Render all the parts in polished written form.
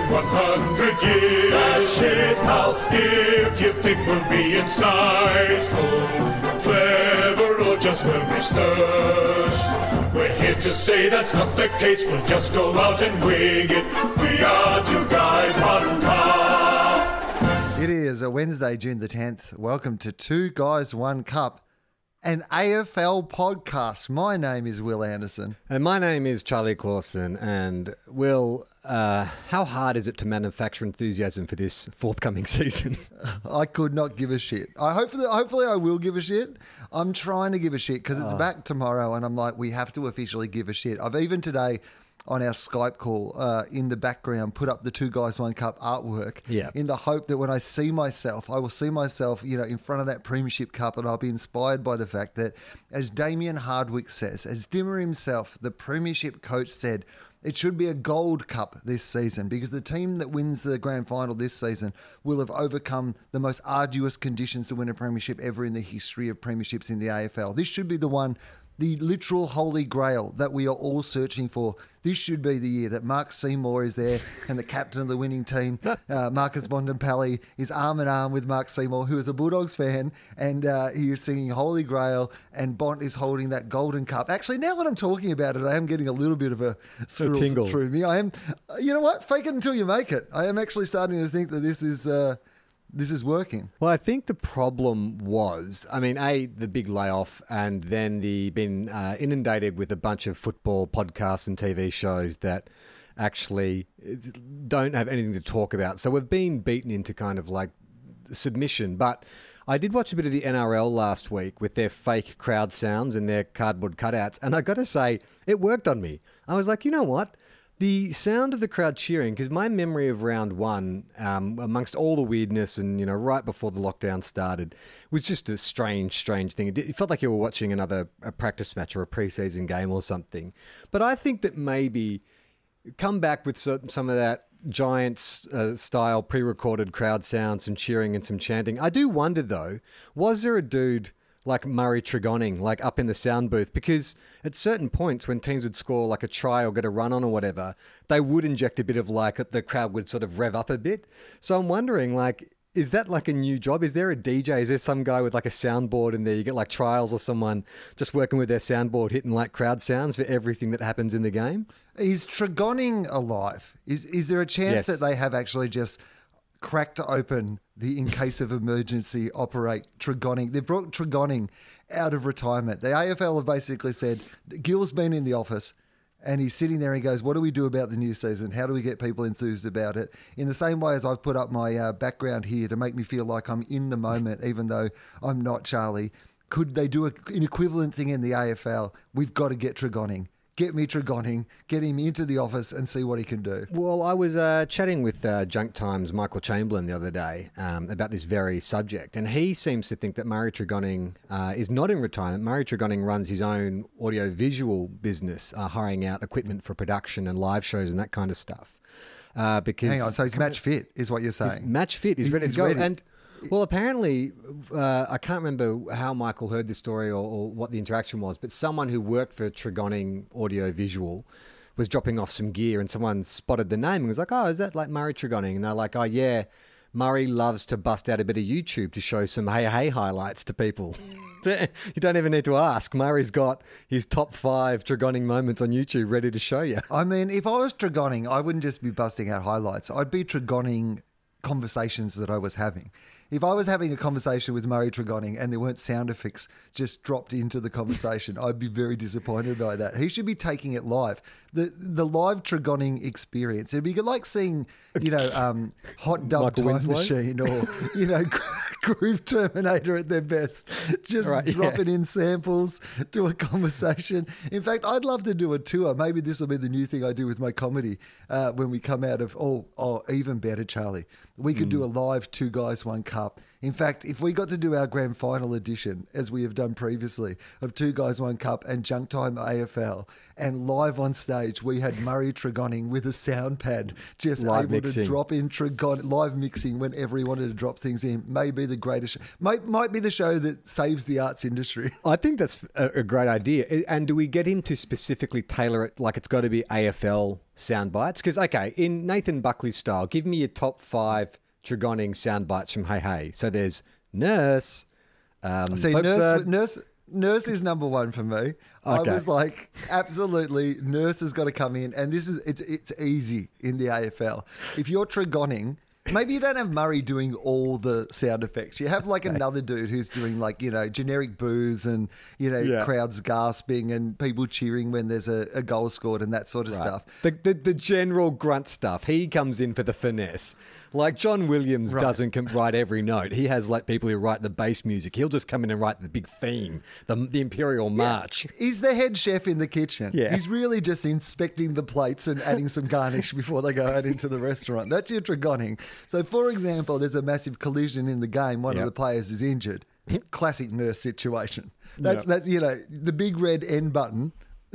in 100 years. That shit house. If you think we'll be insightful, clever, or just well researched, we're here to say that's not the case. We'll just go out and wing it. We are two guys, one cup. It is a Wednesday, June the 10th. Welcome to Two Guys, One Cup, an AFL podcast. My name is Will Anderson. And my name is Charlie Clausen. And Will, how hard is it to manufacture enthusiasm for this forthcoming season? I could not give a shit. Hopefully I will give a shit. I'm trying to give a shit because it's back tomorrow and I'm like, we have to officially give a shit. I've even today on our Skype call in the background put up the Two Guys, One Cup artwork in the hope that when I see myself, I will see myself, in front of that Premiership Cup, and I'll be inspired by the fact that, as Damien Hardwick says, as Dimmer himself, the Premiership coach, said, it should be a gold cup this season because the team that wins the grand final this season will have overcome the most arduous conditions to win a premiership ever in the history of premierships in the AFL. This should be the one, the literal holy grail that we are all searching for. This should be the year that Mark Seymour is there and the captain of the winning team, Marcus Bontempelli, is arm in arm with Mark Seymour, who is a Bulldogs fan, and he is singing Holy Grail, and Bont is holding that golden cup. Actually, now that I'm talking about it, I am getting a little bit of a thrill tingle through me. I am, you know what? Fake it until you make it. I am actually starting to think that this is working. Well, I think the problem was, the big layoff and then being inundated with a bunch of football podcasts and TV shows that actually don't have anything to talk about. So we've been beaten into kind of like submission. But I did watch a bit of the NRL last week with their fake crowd sounds and their cardboard cutouts. And I got to say, it worked on me. I was like, you know what? The sound of the crowd cheering, because my memory of round one, amongst all the weirdness and, right before the lockdown started, was just a strange thing. It felt like you were watching a practice match or a preseason game or something. But I think that maybe come back with some of that Giants-style pre-recorded crowd sound, some cheering and some chanting. I do wonder, though, was there a dude like Murray Tregoning, like up in the sound booth? Because at certain points when teams would score like a try or get a run on or whatever, they would inject a bit of the crowd would sort of rev up a bit. So I'm wondering, is that like a new job? Is there a DJ? Is there some guy with like a soundboard in there? You get like trials or someone just working with their soundboard hitting like crowd sounds for everything that happens in the game? Is Tregoning alive? Is there a chance that they have actually just cracked open the in case of emergency operate Tregoning? They brought Tregoning out of retirement. The AFL have basically said, Gill's been in the office and he's sitting there and he goes, what do we do about the new season? How do we get people enthused about it? In the same way as I've put up my background here to make me feel like I'm in the moment, even though I'm not, Charlie. Could they do an equivalent thing in the AFL? We've got to get Tregoning. Get me Tregoning, get him into the office and see what he can do. Well, I was chatting with Junk Times' Michael Chamberlain the other day about this very subject, and he seems to think that Murray Tregoning is not in retirement. Murray Tregoning runs his own audio-visual business, hiring out equipment for production and live shows and that kind of stuff. Because hang on, so he's match fit is what you're saying? He's match fit, he's ready to go. And well, apparently, I can't remember how Michael heard this story or what the interaction was, but someone who worked for Tregoning Audio Visual was dropping off some gear and someone spotted the name and was like, oh, is that like Murray Tregoning? And they're like, oh, yeah, Murray loves to bust out a bit of YouTube to show some hey highlights to people. You don't even need to ask. Murray's got his top 5 Tregoning moments on YouTube ready to show you. I mean, if I was Tregoning, I wouldn't just be busting out highlights. I'd be Tregoning conversations that I was having. If I was having a conversation with Murray Tregoning and there weren't sound effects just dropped into the conversation, I'd be very disappointed by that. He should be taking it live. The live Tregoning experience. It'd be like seeing, Hot Dub Time Machine or, Groove Terminator at their best. Just dropping in samples to a conversation. In fact, I'd love to do a tour. Maybe this will be the new thing I do with my comedy when we come out of, even better, Charlie. We could do a live Two Guys, One Cup In fact, if we got to do our grand final edition, as we have done previously, of Two Guys, One Cup and Junk Time AFL, and live on stage, we had Murray Tregonning with a sound pad just Live able mixing. to drop in live mixing whenever he wanted to drop things in. Maybe the greatest, might be the show that saves the arts industry. I think that's a great idea. And do we get him to specifically tailor it like it's got to be AFL sound bites? Because, okay, in Nathan Buckley's style, give me your top 5 Tregonning sound bites from Hey Hey. So there's Nurse. See, folks, Nurse is number one for me. I Okay. was like, absolutely, Nurse has got to come in, and it's easy in the AFL. If you're Tregonning, maybe you don't have Murray doing all the sound effects. You have like another dude who's doing like, generic boos and, Yeah. crowds gasping and people cheering when there's a goal scored and that sort of stuff. The general grunt stuff. He comes in for the finesse. Like John Williams doesn't write every note. He has like people who write the bass music. He'll just come in and write the big theme, the Imperial March. He's the head chef in the kitchen. Yeah. He's really just inspecting the plates and adding some garnish before they go out into the restaurant. That's your Tregonning. So, for example, there's a massive collision in the game. One of Yep. the players is injured. Classic Nurse situation. That's the big red N button.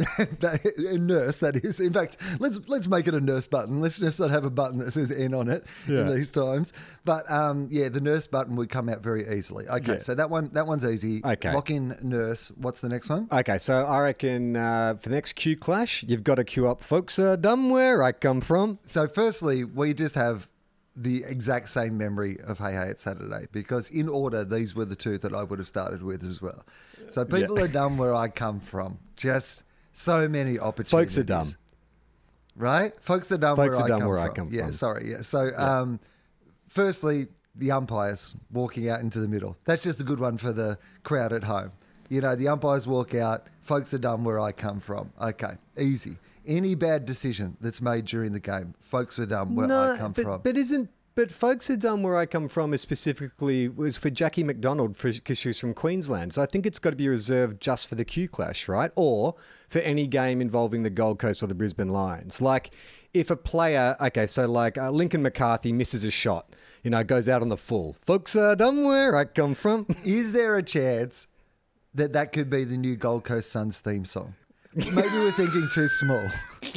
Nurse, that is. In fact, let's make it a Nurse button. Let's just not have a button that says N on it in these times. But the Nurse button would come out very easily. Okay, Yeah. so that one's easy. Okay. Lock in Nurse. What's the next one? Okay, so I reckon for the next Q clash, you've got to queue up Folks Are Dumb Where I Come From. So firstly, we just have the exact same memory of Hey Hey It's Saturday, because in order, these were the two that I would have started with as well. So people are dumb where I come from. Just so many opportunities. Folks are dumb. Right? Folks are dumb, Folks where, are dumb I come where I from. come Yeah, from. sorry. Yeah. So firstly, the umpires walking out into the middle. That's just a good one for the crowd at home. The umpires walk out. Folks are dumb where I come from. Okay, easy. Any bad decision that's made during the game, folks are dumb where I come from. But Folks Are Dumb Where I Come From is specifically was for Jackie McDonald because she was from Queensland. So I think it's got to be reserved just for the Q clash, right? Or for any game involving the Gold Coast or the Brisbane Lions. Like if a player, Lincoln McCarthy misses a shot, goes out on the full. Folks are dumb where I come from. Is there a chance that could be the new Gold Coast Suns theme song? Maybe we're thinking too small.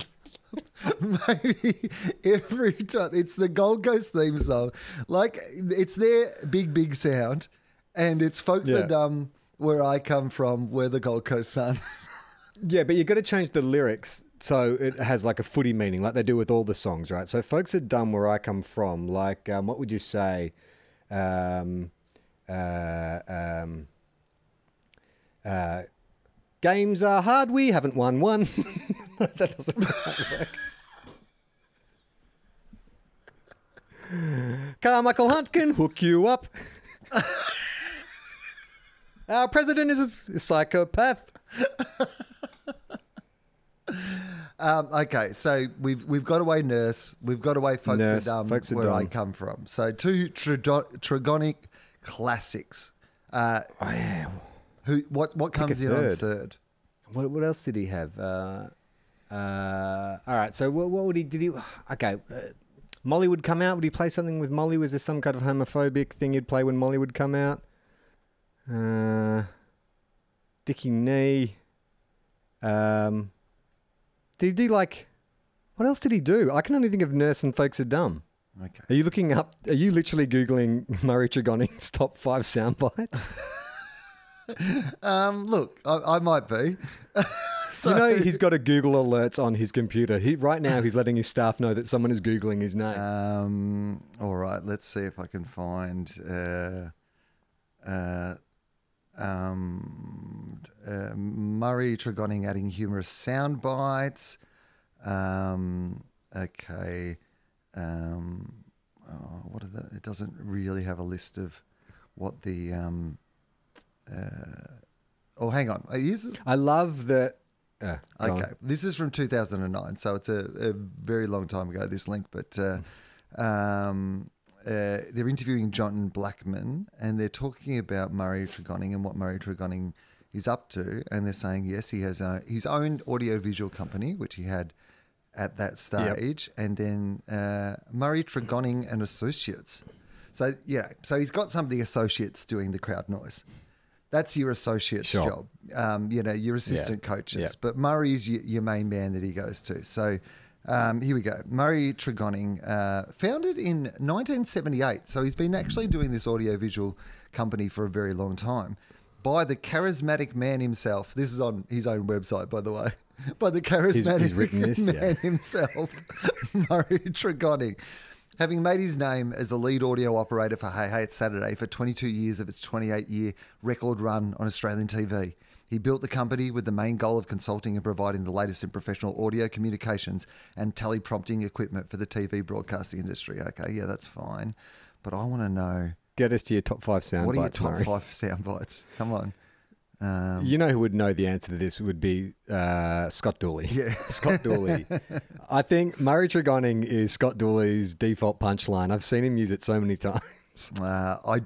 Maybe every time it's the Gold Coast theme song, like it's their big sound, and it's folks are dumb where I come from, we're the Gold Coast Suns. Yeah, but you've got to change the lyrics so it has like a footy meaning, like they do with all the songs, right? So Folks Are Dumb Where I Come From, like what would you say? Games are hard, we haven't won one. That doesn't quite work. Carmichael Hunt can hook you up. Our president is a psychopath. Okay, so we've got away Nurse, we've got away Folks Nurse, Are Dumb Folks Are where I Dumb. come from. So two Tregonning classics. What comes in on third? What else did he have? All right. So what would he? Did he? Okay. Molly would come out. Would he play something with Molly? Was there some kind of homophobic thing he'd play when Molly would come out? Dickie Knee. Did he do like? What else did he do? I can only think of Nurse and Folks Are Dumb. Okay. Are you looking up? Are you literally googling Murray Tregonning's top 5 sound bites? Look, I might be. So, He's got a Google alerts on his computer. Right now he's letting his staff know that someone is Googling his name. all right, let's see if I can find Murray Tregonning adding humorous sound bites. Okay. What are the? It doesn't really have a list of what the. Oh, hang on. I love that. Go on. Okay, this is from 2009, so it's a very long time ago, this link, but they're interviewing John Blackman, and they're talking about Murray Tregonning and what Murray Tregonning is up to, and they're saying, yes, he has his own audiovisual company, which he had at that stage, and then Murray Tregonning and Associates. So, so he's got some of the associates doing the crowd noise. That's your associate's Sure. job, your assistant coaches. Yeah. But Murray's your main man that he goes to. So here we go. Murray Tregonning, founded in 1978. So he's been actually doing this audiovisual company for a very long time by the charismatic man himself. This is on his own website, by the way. By the charismatic He's written this, man himself, Murray Tregonning. Having made his name as the lead audio operator for Hey Hey It's Saturday for 22 years of its 28-year record run on Australian TV, he built the company with the main goal of consulting and providing the latest in professional audio communications and teleprompting equipment for the TV broadcasting industry. Okay, yeah, that's fine. But I want to know, Get us to your top 5 sound what are your bites, top Murray. 5 sound bites? Come on. You know who would know the answer to this would be Scott Dooley. Yeah. Scott Dooley. I think Murray Tregonning is Scott Dooley's default punchline. I've seen him use it so many times. I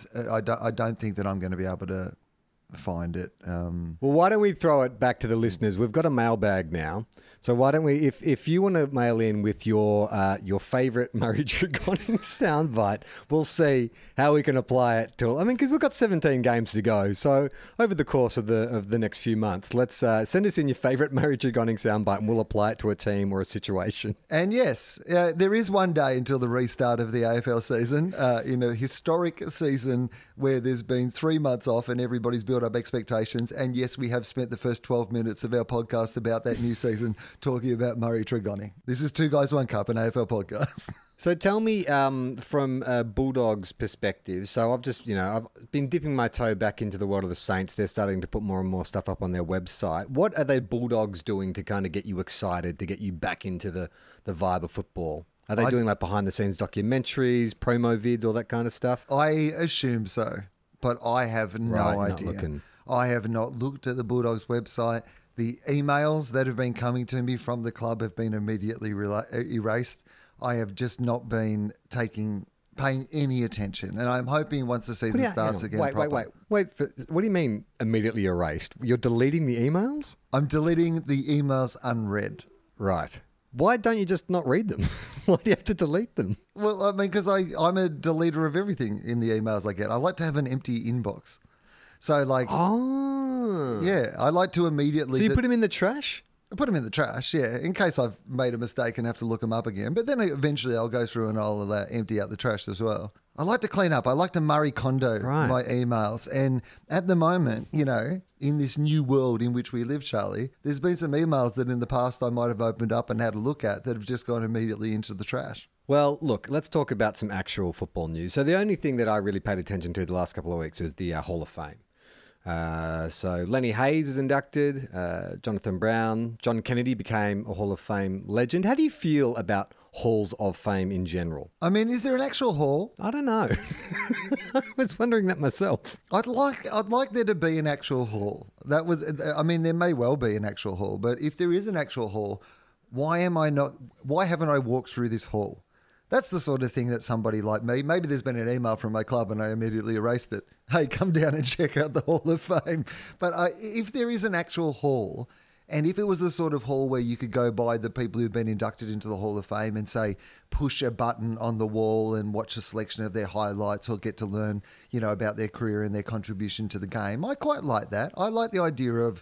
don't think that I'm going to be able to find it. Well, why don't we throw it back to the listeners? We've got a mailbag now. So why don't we, if you want to mail in with your favourite Murray Tregonning soundbite, we'll see how we can apply it to. I mean, because we've got 17 games to go. So over the course of the next few months, let's send us in your favourite Murray Tregonning soundbite, and we'll apply it to a team or a situation. And yes, there is one day until the restart of the AFL season, in a historic season where there's been 3 months off and everybody's built up expectations. And yes, we have spent the first 12 minutes of our podcast about that new season talking about Murray Tregonning. This is Two Guys, One Cup, an AFL podcast. So tell me, from a Bulldogs perspective, so I've been dipping my toe back into the world of the Saints. They're starting to put more and more stuff up on their website. What are they Bulldogs doing to kind of get you excited, to get you back into the vibe of football? Are they doing like behind the scenes documentaries, promo vids, all that kind of stuff? I assume so, but I have no idea. Looking. I have not looked at the Bulldogs website. The emails that have been coming to me from the club have been immediately erased. I have just not been paying any attention, and I'm hoping once the season starts again. Wait. What do you mean immediately erased? You're deleting the emails? I'm deleting the emails unread. Right. Why don't you just not read them? Why do you have to delete them? Well, I mean, because I'm a deleter of everything in the emails I get. I like to have an empty inbox. So, like, yeah, I like to immediately. So you put them in the trash? I put them in the trash, yeah, in case I've made a mistake and have to look them up again. But then eventually I'll go through and I'll empty out the trash as well. I like to clean up. I like to Marie Kondo my emails. And at the moment, in this new world in which we live, Charlie, there's been some emails that in the past I might have opened up and had a look at that have just gone immediately into the trash. Well, look, let's talk about some actual football news. So the only thing that I really paid attention to the last couple of weeks was the Hall of Fame. So Lenny Hayes was inducted, Jonathan Brown, John Kennedy became a Hall of Fame legend. How do you feel about Halls of Fame in general? I mean, is there an actual hall? I don't know. I was wondering that myself. I'd like there to be an actual hall. There may well be an actual hall, but if there is an actual hall, why haven't I walked through this hall? That's the sort of thing that somebody like me, maybe there's been an email from my club and I immediately erased it. Hey, come down and check out the Hall of Fame. But if there is an actual hall, and if it was the sort of hall where you could go by the people who've been inducted into the Hall of Fame and say, push a button on the wall and watch a selection of their highlights or get to learn, about their career and their contribution to the game, I quite like that. I like the idea of,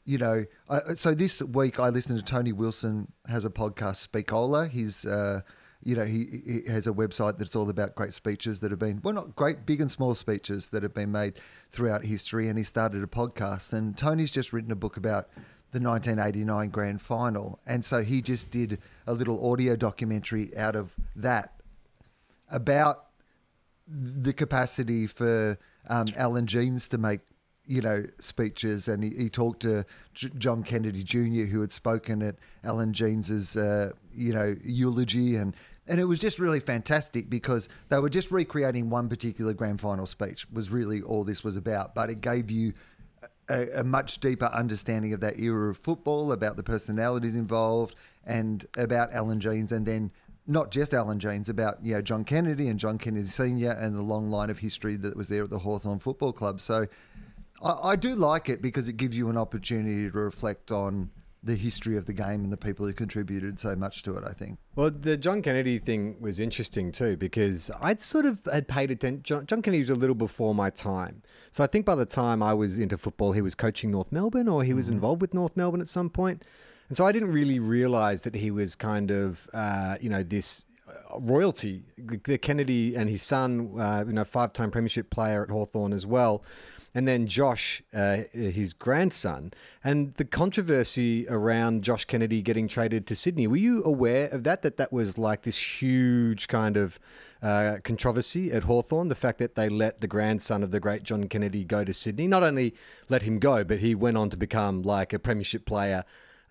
so this week I listened to Tony Wilson has a podcast, Speakola. He's, he has a website that's all about great speeches that have been, well, not great, big and small speeches that have been made throughout history. And he started a podcast. And Tony's just written a book about the 1989 grand final. And so he just did a little audio documentary out of that about the capacity for Alan Jeans to make, speeches. And he talked to John Kennedy Jr., who had spoken at Alan Jeans's, eulogy. And it was just really fantastic because they were just recreating one particular grand final speech was really all this was about. But it gave you a much deeper understanding of that era of football, about the personalities involved and about Alan Jeans, and then not just Alan Jeans, about John Kennedy and John Kennedy Sr. and the long line of history that was there at the Hawthorn Football Club. So I do like it because it gives you an opportunity to reflect on the history of the game and the people who contributed so much to it, I think. Well, the John Kennedy thing was interesting too, because I'd sort of had paid attention. John Kennedy was a little before my time. So I think by the time I was into football, he was coaching North Melbourne, or he was involved with North Melbourne at some point. And so I didn't really realise that he was kind of, this royalty. The Kennedy and his son, 5-time premiership player at Hawthorn as well. And then Josh, his grandson, and the controversy around Josh Kennedy getting traded to Sydney. Were you aware of that was like this huge kind of controversy at Hawthorn? The fact that they let the grandson of the great John Kennedy go to Sydney. Not only let him go, but he went on to become like a premiership player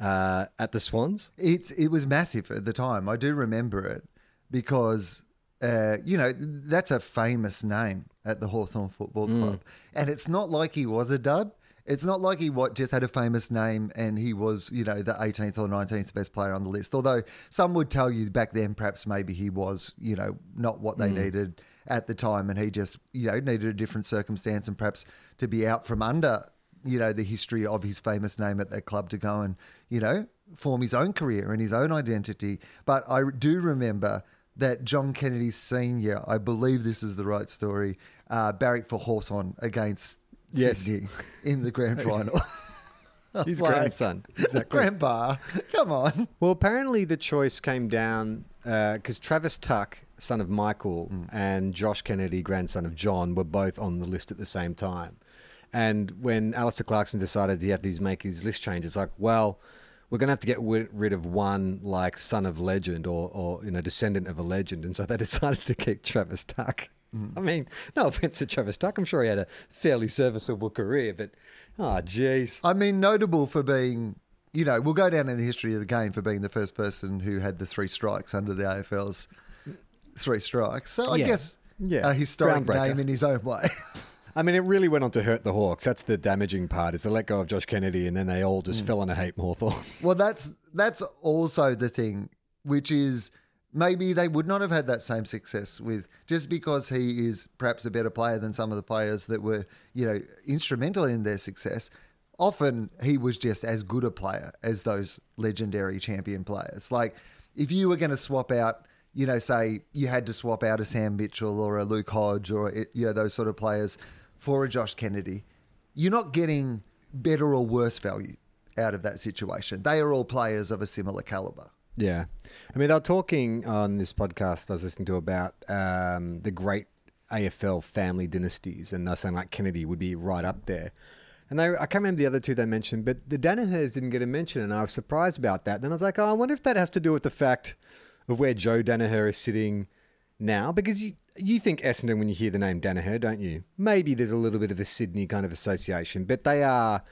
at the Swans. It was massive at the time. I do remember it because... that's a famous name at the Hawthorn Football Club. And it's not like he was a dud. It's not like he just had a famous name and he was, the 18th or 19th best player on the list. Although some would tell you back then perhaps maybe he was, not what they needed at the time, and he just, needed a different circumstance and perhaps to be out from under, the history of his famous name at that club to go and, form his own career and his own identity. But I do remember that John Kennedy Sr., I believe this is the right story, barracked for Hawthorn against Sydney in the grand final. His grandson. Exactly. Grandpa, come on. Well, apparently the choice came down because Travis Tuck, son of Michael, and Josh Kennedy, grandson of John, were both on the list at the same time. And when Alistair Clarkson decided he had to make his list change, it's like, well... we're going to have to get rid of one like son of legend or descendant of a legend. And so they decided to keep Travis Tuck. I mean, no offense to Travis Tuck. I'm sure he had a fairly serviceable career, but, geez. I mean, notable for being, we'll go down in the history of the game for being the first person who had the 3 strikes under the AFL's 3 strikes. So I guess a historic name in his own way. I mean, it really went on to hurt the Hawks. That's the damaging part, is they let go of Josh Kennedy and then they all just fell on a hate Hawthorn. Well, that's also the thing, which is maybe they would not have had that same success with, just because he is perhaps a better player than some of the players that were, instrumental in their success. Often he was just as good a player as those legendary champion players. Like if you were going to swap out, say you had to swap out a Sam Mitchell or a Luke Hodge or, those sort of players for a Josh Kennedy, you're not getting better or worse value out of that situation. They are all players of a similar caliber. Yeah. I mean, they were talking on this podcast I was listening to about the great AFL family dynasties, and they're saying like Kennedy would be right up there. And I can't remember the other two they mentioned, but the Danahers didn't get a mention, and I was surprised about that. Then I was like, I wonder if that has to do with the fact of where Joe Danaher is sitting now, because you think Essendon when you hear the name Danaher, don't you? Maybe there's a little bit of a Sydney kind of association, but they are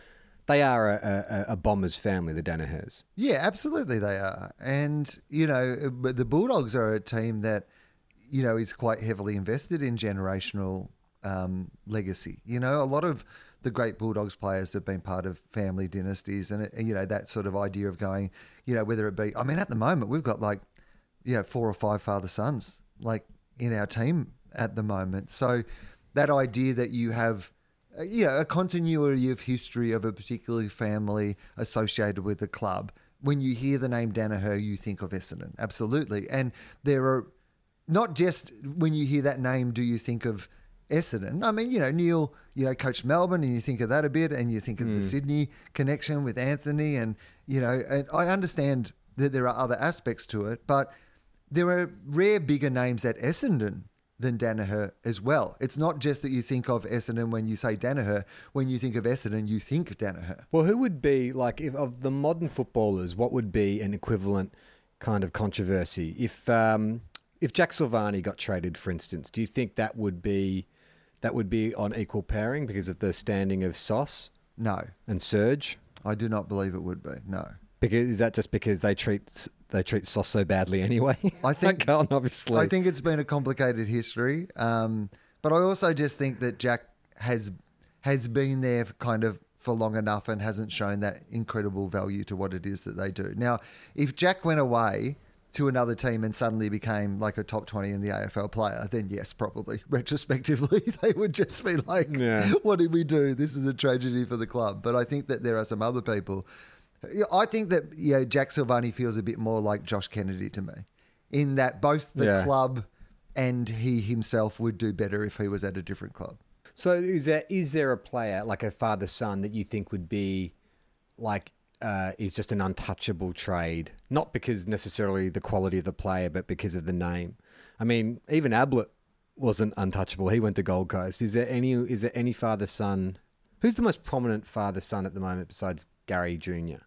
a Bombers family, the Danahers. Yeah, absolutely they are. And, but the Bulldogs are a team that, is quite heavily invested in generational legacy. A lot of the great Bulldogs players have been part of family dynasties and, that sort of idea of going, whether it be, at the moment we've got 4 or 5 father-sons in our team at the moment. So that idea that you have, a continuity of history of a particular family associated with the club. When you hear the name Danaher, you think of Essendon. Absolutely. And there are not just when you hear that name, do you think of Essendon? I mean, Neil, coached Melbourne and you think of that a bit and you think of the Sydney connection with Anthony and I understand that there are other aspects to it, but there are rare bigger names at Essendon than Danaher as well. It's not just that you think of Essendon when you say Danaher. When you think of Essendon, you think of Danaher. Well, who would be, if of the modern footballers, what would be an equivalent kind of controversy? If Jack Silvani got traded, for instance, do you think that would be on equal pairing because of the standing of Sauce? No. And Serge? I do not believe it would be, no. Is that just because they treat Sauce so badly anyway? I think, obviously. I think it's been a complicated history, but I also just think that Jack has been there for long enough and hasn't shown that incredible value to what it is that they do. Now, if Jack went away to another team and suddenly became a top 20 in the AFL player, then yes, probably retrospectively they would just be like, What did we do? This is a tragedy for the club. But I think that there are some other people I think that Jack Silvani feels a bit more like Josh Kennedy to me, in that both the club and he himself would do better if he was at a different club. So is there a player, like a father-son, that you think would be like is just an untouchable trade? Not because necessarily the quality of the player, but because of the name. I mean, even Ablett wasn't untouchable. He went to Gold Coast. Is there any father-son? Who's the most prominent father-son at the moment besides Gary Jr.?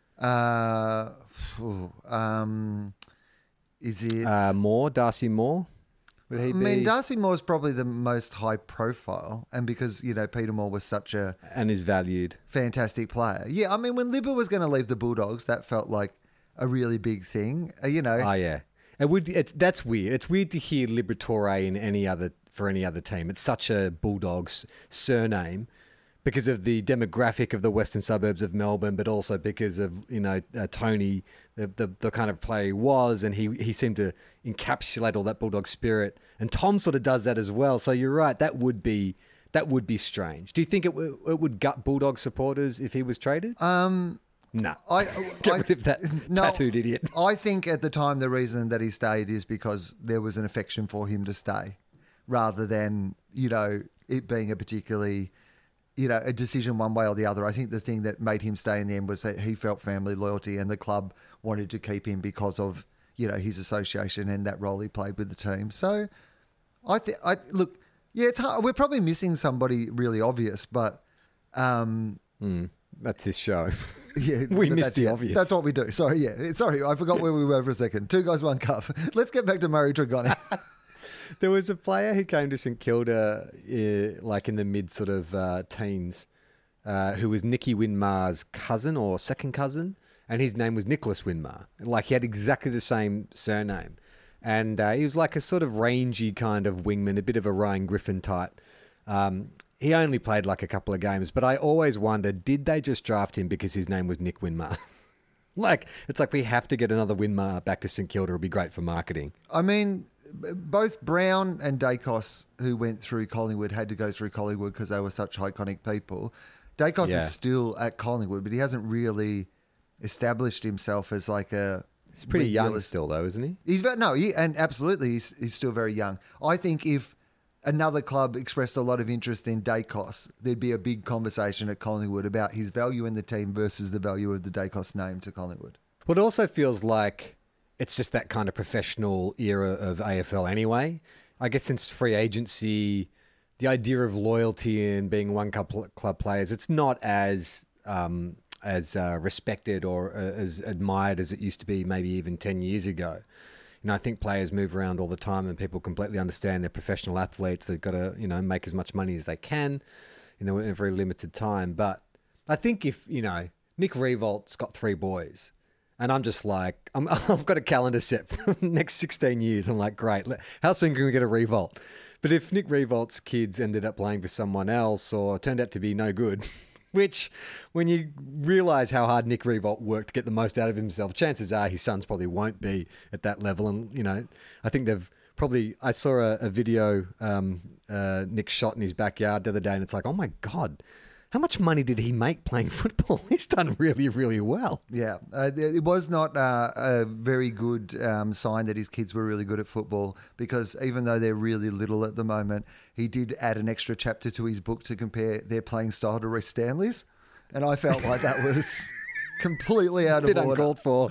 Is it Moore? Darcy Moore? Would he be? I mean, Darcy Moore's probably the most high profile, and because, Peter Moore was such a... And is valued. Fantastic player. Yeah, I mean, when Libba was going to leave the Bulldogs, that felt like a really big thing, Oh, yeah. That's weird. It's weird to hear Liberatore for any other team. It's such a Bulldogs surname because of the demographic of the western suburbs of Melbourne, but also because of, Tony, the kind of player he was, and he seemed to encapsulate all that Bulldog spirit. And Tom sort of does that as well. So you're right. That would be strange. Do you think it would gut Bulldog supporters if he was traded? No. Get rid of that tattooed idiot. I think at the time the reason that he stayed is because there was an affection for him to stay, rather than, it being a particularly... a decision one way or the other. I think the thing that made him stay in the end was that he felt family loyalty and the club wanted to keep him because of, his association and that role he played with the team. So look, it's hard. We're probably missing somebody really obvious, but... That's this show. Yeah, we missed the obvious. That's what we do. Sorry, I forgot where we were for a second. 2 guys, 1 cup. Let's get back to Murray Trigoni. There was a player who came to St Kilda like in the mid sort of teens who was Nicky Winmar's cousin or second cousin, and his name was Nicholas Winmar. Like, he had exactly the same surname. And he was like a sort of rangy kind of wingman, a bit of a Ryan Griffin type. He only played like a couple of games, but I always wondered, did they just draft him because his name was Nick Winmar? It's like we have to get another Winmar back to St Kilda. It'll be great for marketing. I mean... Both Brown and Dacos, who went through Collingwood, had to go through Collingwood because they were such iconic people. Dacos is still at Collingwood, but he hasn't really established himself as like a... He's pretty young still, though, isn't he? Absolutely, he's still very young. I think if another club expressed a lot of interest in Dacos, there'd be a big conversation at Collingwood about his value in the team versus the value of the Dacos name to Collingwood. Well, it also feels like it's just that kind of professional era of AFL anyway. I guess since free agency, the idea of loyalty and being one club players, it's not as respected or as admired as it used to be maybe even 10 years ago. I think players move around all the time and people completely understand they're professional athletes. They've got to, make as much money as they can, in a very limited time. But I think if, Nick Revolt's got 3 boys, and I'm just like, I've got a calendar set for the next 16 years. I'm like, great. How soon can we get a Revolt? But if Nick Revolt's kids ended up playing for someone else or turned out to be no good, which when you realise how hard Nick Revolt worked to get the most out of himself, chances are his sons probably won't be at that level. And, I think they've probably... I saw a video Nick shot in his backyard the other day, and it's like, oh my God, how much money did he make playing football? He's done really, really well. Yeah, it was not a very good sign that his kids were really good at football, because even though they're really little at the moment, he did add an extra chapter to his book to compare their playing style to Reece Stanley's. And I felt like that was completely out of order. Uncalled for.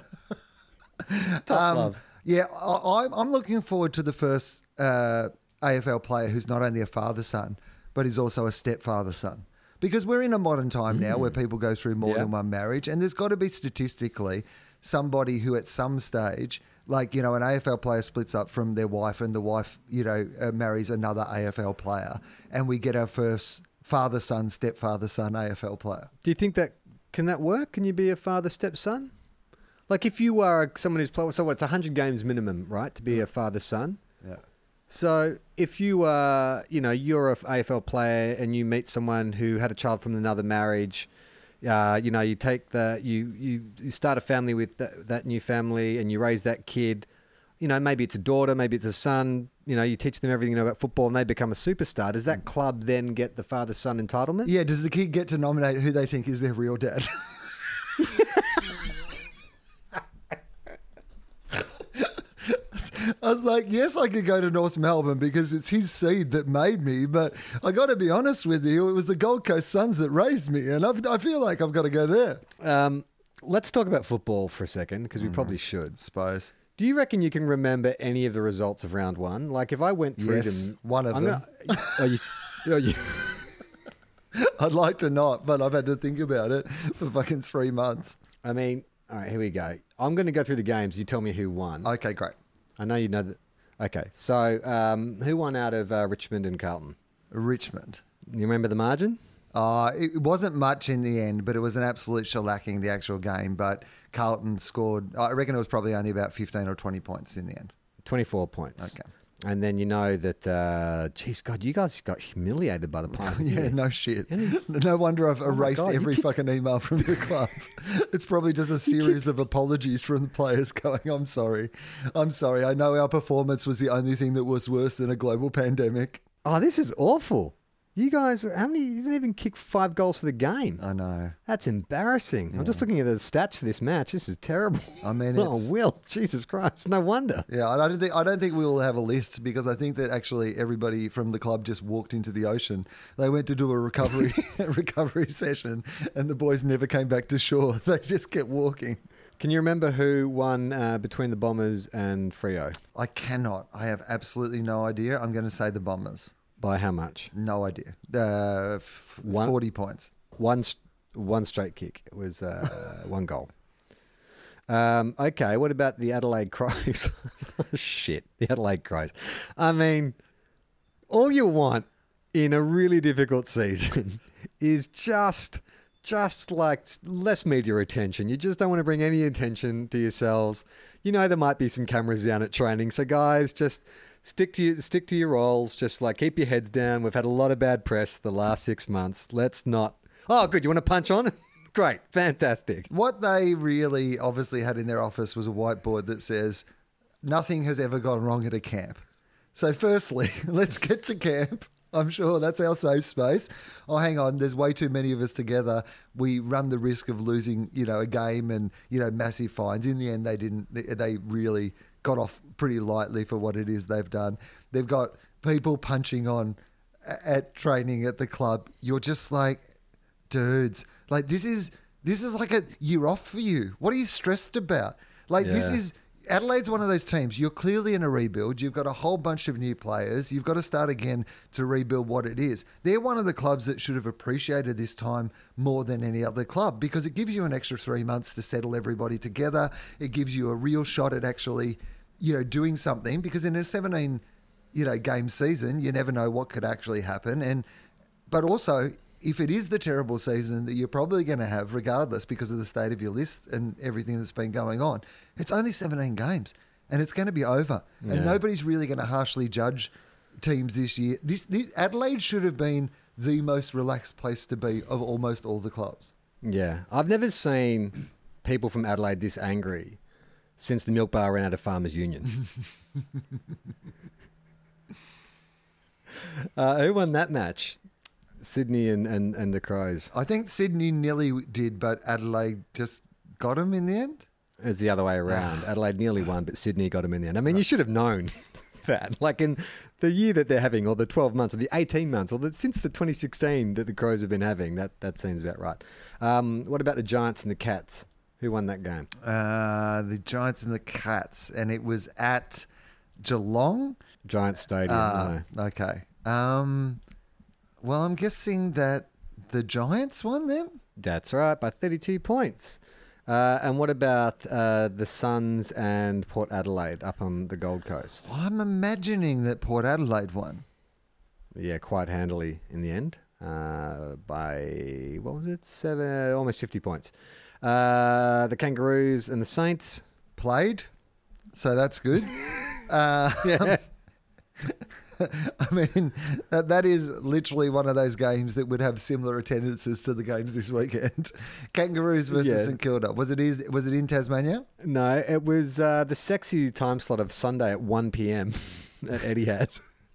Top love. Yeah, I'm looking forward to the first AFL player who's not only a father-son, but is also a stepfather-son. Because we're in a modern time now where people go through more than one marriage, and there's got to be statistically somebody who at some stage, like, an AFL player splits up from their wife and the wife, marries another AFL player, and we get our first father-son, stepfather-son AFL player. Do you think can that work? Can you be a father-stepson? Like if you are someone who's played, so it's 100 games minimum, right, to be a father-son? Yeah. So if you are, you're a AFL player and you meet someone who had a child from another marriage, you take you start a family with that new family and you raise that kid, maybe it's a daughter, maybe it's a son, you teach them everything about football and they become a superstar. Does that club then get the father-son entitlement? Yeah. Does the kid get to nominate who they think is their real dad? I was like, yes, I could go to North Melbourne because it's his seed that made me, but I got to be honest with you, it was the Gold Coast Suns that raised me, and I feel like I've got to go there. Let's talk about football for a second, because we probably should. Suppose. Do you reckon you can remember any of the results of round one? Like, if I went through them... one of them. I'd like to not, but I've had to think about it for fucking 3 months. I mean, all right, here we go. I'm going to go through the games. You tell me who won. Okay, great. I know you know that. Okay, so who won out of Richmond and Carlton? Richmond. You remember the margin? It wasn't much in the end, but it was an absolute shellacking, the actual game. But Carlton scored, I reckon it was probably only about 15 or 20 points in the end. 24 points. Okay. And then you know that, geez, God, you guys got humiliated by the Pies. Yeah, no shit. No wonder I've erased God, every fucking email from the club. It's probably just a series of apologies from the players going, I'm sorry. I know our performance was the only thing that was worse than a global pandemic. Oh, this is awful. You guys, you didn't even kick 5 goals for the game. I know. That's embarrassing. I'm just looking at the stats for this match. This is terrible. I mean, Will, Jesus Christ, no wonder. Yeah, I don't think we will have a list, because I think that actually everybody from the club just walked into the ocean. They went to do a recovery session, and the boys never came back to shore. They just kept walking. Can you remember who won between the Bombers and Freo? I cannot. I have absolutely no idea. I'm going to say the Bombers. By how much? No idea. 40 points. One straight kick. It was 1 goal. Okay, what about the Adelaide Crows? Shit, the Adelaide Crows. I mean, all you want in a really difficult season is just like less media attention. You just don't want to bring any attention to yourselves. You know there might be some cameras down at training, so guys, just... Stick to your roles. Just like keep your heads down. We've had a lot of bad press the last 6 months. Let's not. Oh, good. You want to punch on? Great. Fantastic. What they really obviously had in their office was a whiteboard that says, nothing has ever gone wrong at a camp. So firstly, let's get to camp. I'm sure that's our safe space. Oh, hang on. There's way too many of us together. We run the risk of losing, a game and, massive fines. In the end, they didn't. They really got off pretty lightly for what it is they've done. They've got people punching on at training at the club. You're just like, dudes, like this is like a year off for you. What are you stressed about? Like this is Adelaide's one of those teams. You're clearly in a rebuild. You've got a whole bunch of new players. You've got to start again to rebuild what it is. They're one of the clubs that should have appreciated this time more than any other club, because it gives you an extra 3 months to settle everybody together. It gives you a real shot at actually, doing something, because in a 17, game season, you never know what could actually happen. But also, if it is the terrible season that you're probably going to have regardless because of the state of your list and everything that's been going on, it's only 17 games and it's going to be over. Yeah. And nobody's really going to harshly judge teams this year. This Adelaide should have been the most relaxed place to be of almost all the clubs. Yeah. I've never seen people from Adelaide this angry since the milk bar ran out of Farmers Union. Who won that match? Sydney and the Crows. I think Sydney nearly did, but Adelaide just got him in the end. It was the other way around. Adelaide nearly won, but Sydney got him in the end. I mean, you should have known that. Like in the year that they're having, or the 12 months, or the 18 months, or since the 2016 that the Crows have been having, that seems about right. What about the Giants and the Cats? Who won that game? The Giants and the Cats, and it was at Geelong? Giants Stadium. No. Okay. Well, I'm guessing that the Giants won then? That's right, by 32 points. And what about the Suns and Port Adelaide up on the Gold Coast? Well, I'm imagining that Port Adelaide won. Yeah, quite handily in the end. By, what was it? Almost 50 points. The Kangaroos and the Saints played, so that's good. Yeah. I mean, that is literally one of those games that would have similar attendances to the games this weekend. Kangaroos versus St Kilda. Was it in Tasmania? No, it was the sexy time slot of Sunday at 1 p.m. at Etihad.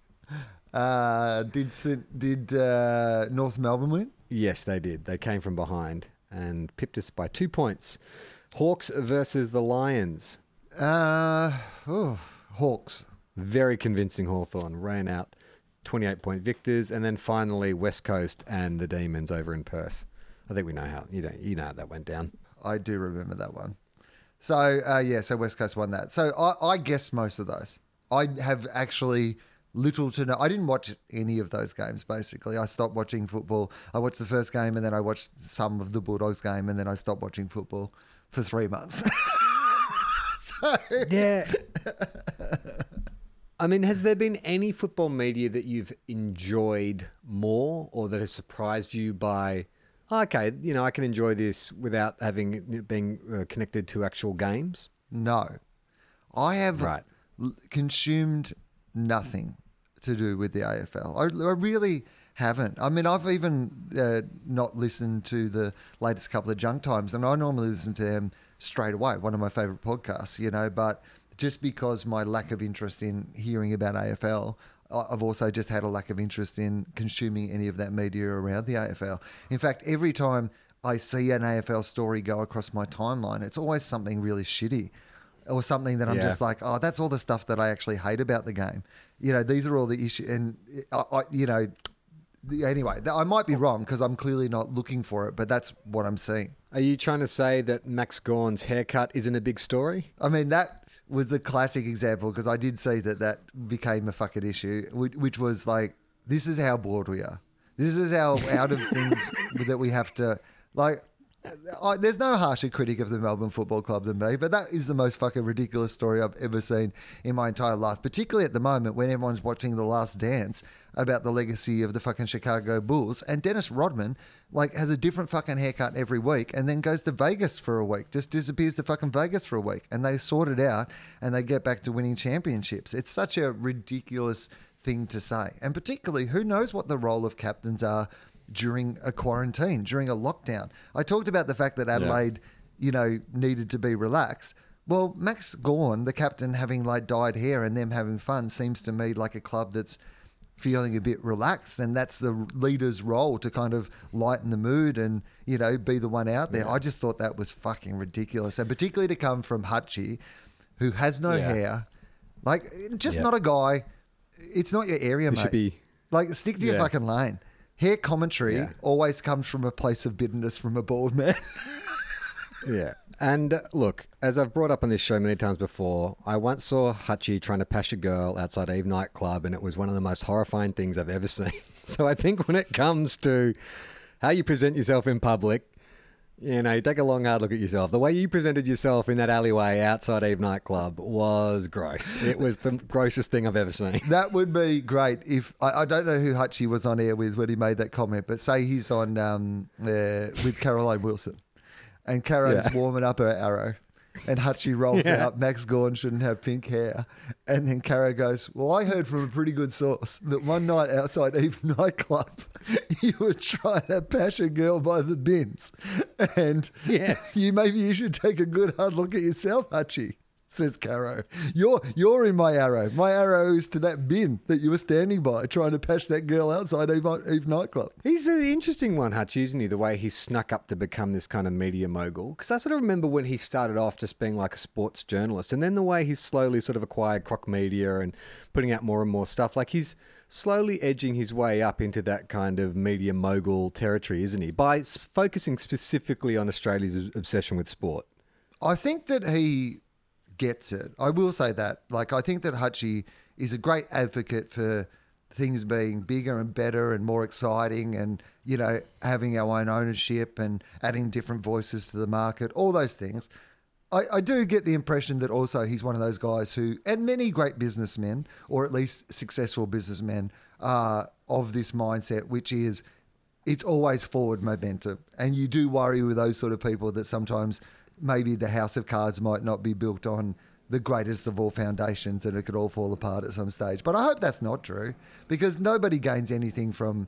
Did North Melbourne win? Yes, they did. They came from behind and pipped us by 2 points. Hawks versus the Lions. Hawks. Very convincing Hawthorn ran out 28-point victors, and then finally West Coast and the Demons over in Perth. I think we know how you know how that went down. I do remember that one. So so West Coast won that. So I guessed most of those. I have actually little to no. I didn't watch any of those games. Basically, I stopped watching football. I watched the first game, and then I watched some of the Bulldogs game, and then I stopped watching football for 3 months. Yeah. I mean, has there been any football media that you've enjoyed more or that has surprised you by, okay, I can enjoy this without being connected to actual games? No. I have Right. consumed nothing to do with the AFL. I really haven't. I mean, I've even not listened to the latest couple of Junk Times, and I normally listen to them straight away, one of my favourite podcasts, but just because my lack of interest in hearing about AFL, I've also just had a lack of interest in consuming any of that media around the AFL. In fact, every time I see an AFL story go across my timeline, it's always something really shitty or something that I'm just like, oh, that's all the stuff that I actually hate about the game. These are all the issues. And, anyway, I might be wrong because I'm clearly not looking for it, but that's what I'm seeing. Are you trying to say that Max Gawn's haircut isn't a big story? I mean, that was the classic example because I did see that became a fucking issue, which was like, this is how bored we are. This is how out of things that we have to, like, there's no harsher critic of the Melbourne Football Club than me, but that is the most fucking ridiculous story I've ever seen in my entire life, particularly at the moment when everyone's watching The Last Dance about the legacy of the fucking Chicago Bulls, and Dennis Rodman has a different fucking haircut every week and then goes to Vegas for a week, just disappears to fucking Vegas for a week, and they sort it out and they get back to winning championships. It's such a ridiculous thing to say, and particularly, who knows what the role of captains are during a quarantine, during a lockdown. I talked about the fact that Adelaide, needed to be relaxed. Well, Max Gawn, the captain, having dyed hair and them having fun seems to me like a club that's feeling a bit relaxed, and that's the leader's role to kind of lighten the mood and, be the one out there. I just thought that was fucking ridiculous. And particularly to come from Hutchie, who has no hair, not a guy. It's not your area, mate. Should be, stick to your fucking lane. Hair commentary always comes from a place of bitterness from a bald man. Yeah. And look, as I've brought up on this show many times before, I once saw Hutchie trying to pash a girl outside Eve nightclub, and it was one of the most horrifying things I've ever seen. So I think when it comes to how you present yourself in public, take a long, hard look at yourself. The way you presented yourself in that alleyway outside Eve nightclub was gross. It was the grossest thing I've ever seen. That would be great if I don't know who Hutchie was on air with when he made that comment, but say he's on with Caroline Wilson, and Caro's warming up her arrow, and Hutchie rolls out, Max Gawn shouldn't have pink hair, and then Caro goes, well, I heard from a pretty good source that one night outside Eve nightclub, you were trying to pash a girl by the bins, and maybe you should take a good hard look at yourself, Hutchie, says Caro. You're in my arrow. My arrow is to that bin that you were standing by trying to pash that girl outside Eve nightclub. He's an interesting one, Hutchie, isn't he? The way he snuck up to become this kind of media mogul. Because I sort of remember when he started off just being like a sports journalist, and then the way he's slowly sort of acquired Croc Media and putting out more and more stuff. He's slowly edging his way up into that kind of media mogul territory, isn't he? By focusing specifically on Australia's obsession with sport. I think that he gets it. I will say that. I think that Hutchie is a great advocate for things being bigger and better and more exciting and, having our own ownership and adding different voices to the market, all those things. I do get the impression that also he's one of those guys who, and many great businessmen, or at least successful businessmen, are of this mindset, which is it's always forward momentum. And you do worry with those sort of people that sometimes maybe the house of cards might not be built on the greatest of all foundations and it could all fall apart at some stage. But I hope that's not true, because nobody gains anything from,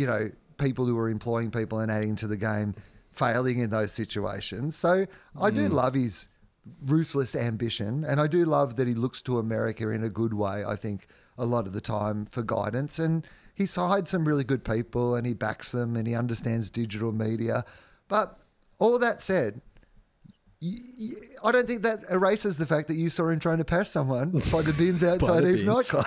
people who are employing people and adding to the game failing in those situations. So I do love his ruthless ambition, and I do love that he looks to America in a good way, I think, a lot of the time for guidance. And he's hired some really good people and he backs them and he understands digital media. But all that said, I don't think that erases the fact that you saw him trying to pass someone by the bins outside Eve nightclub.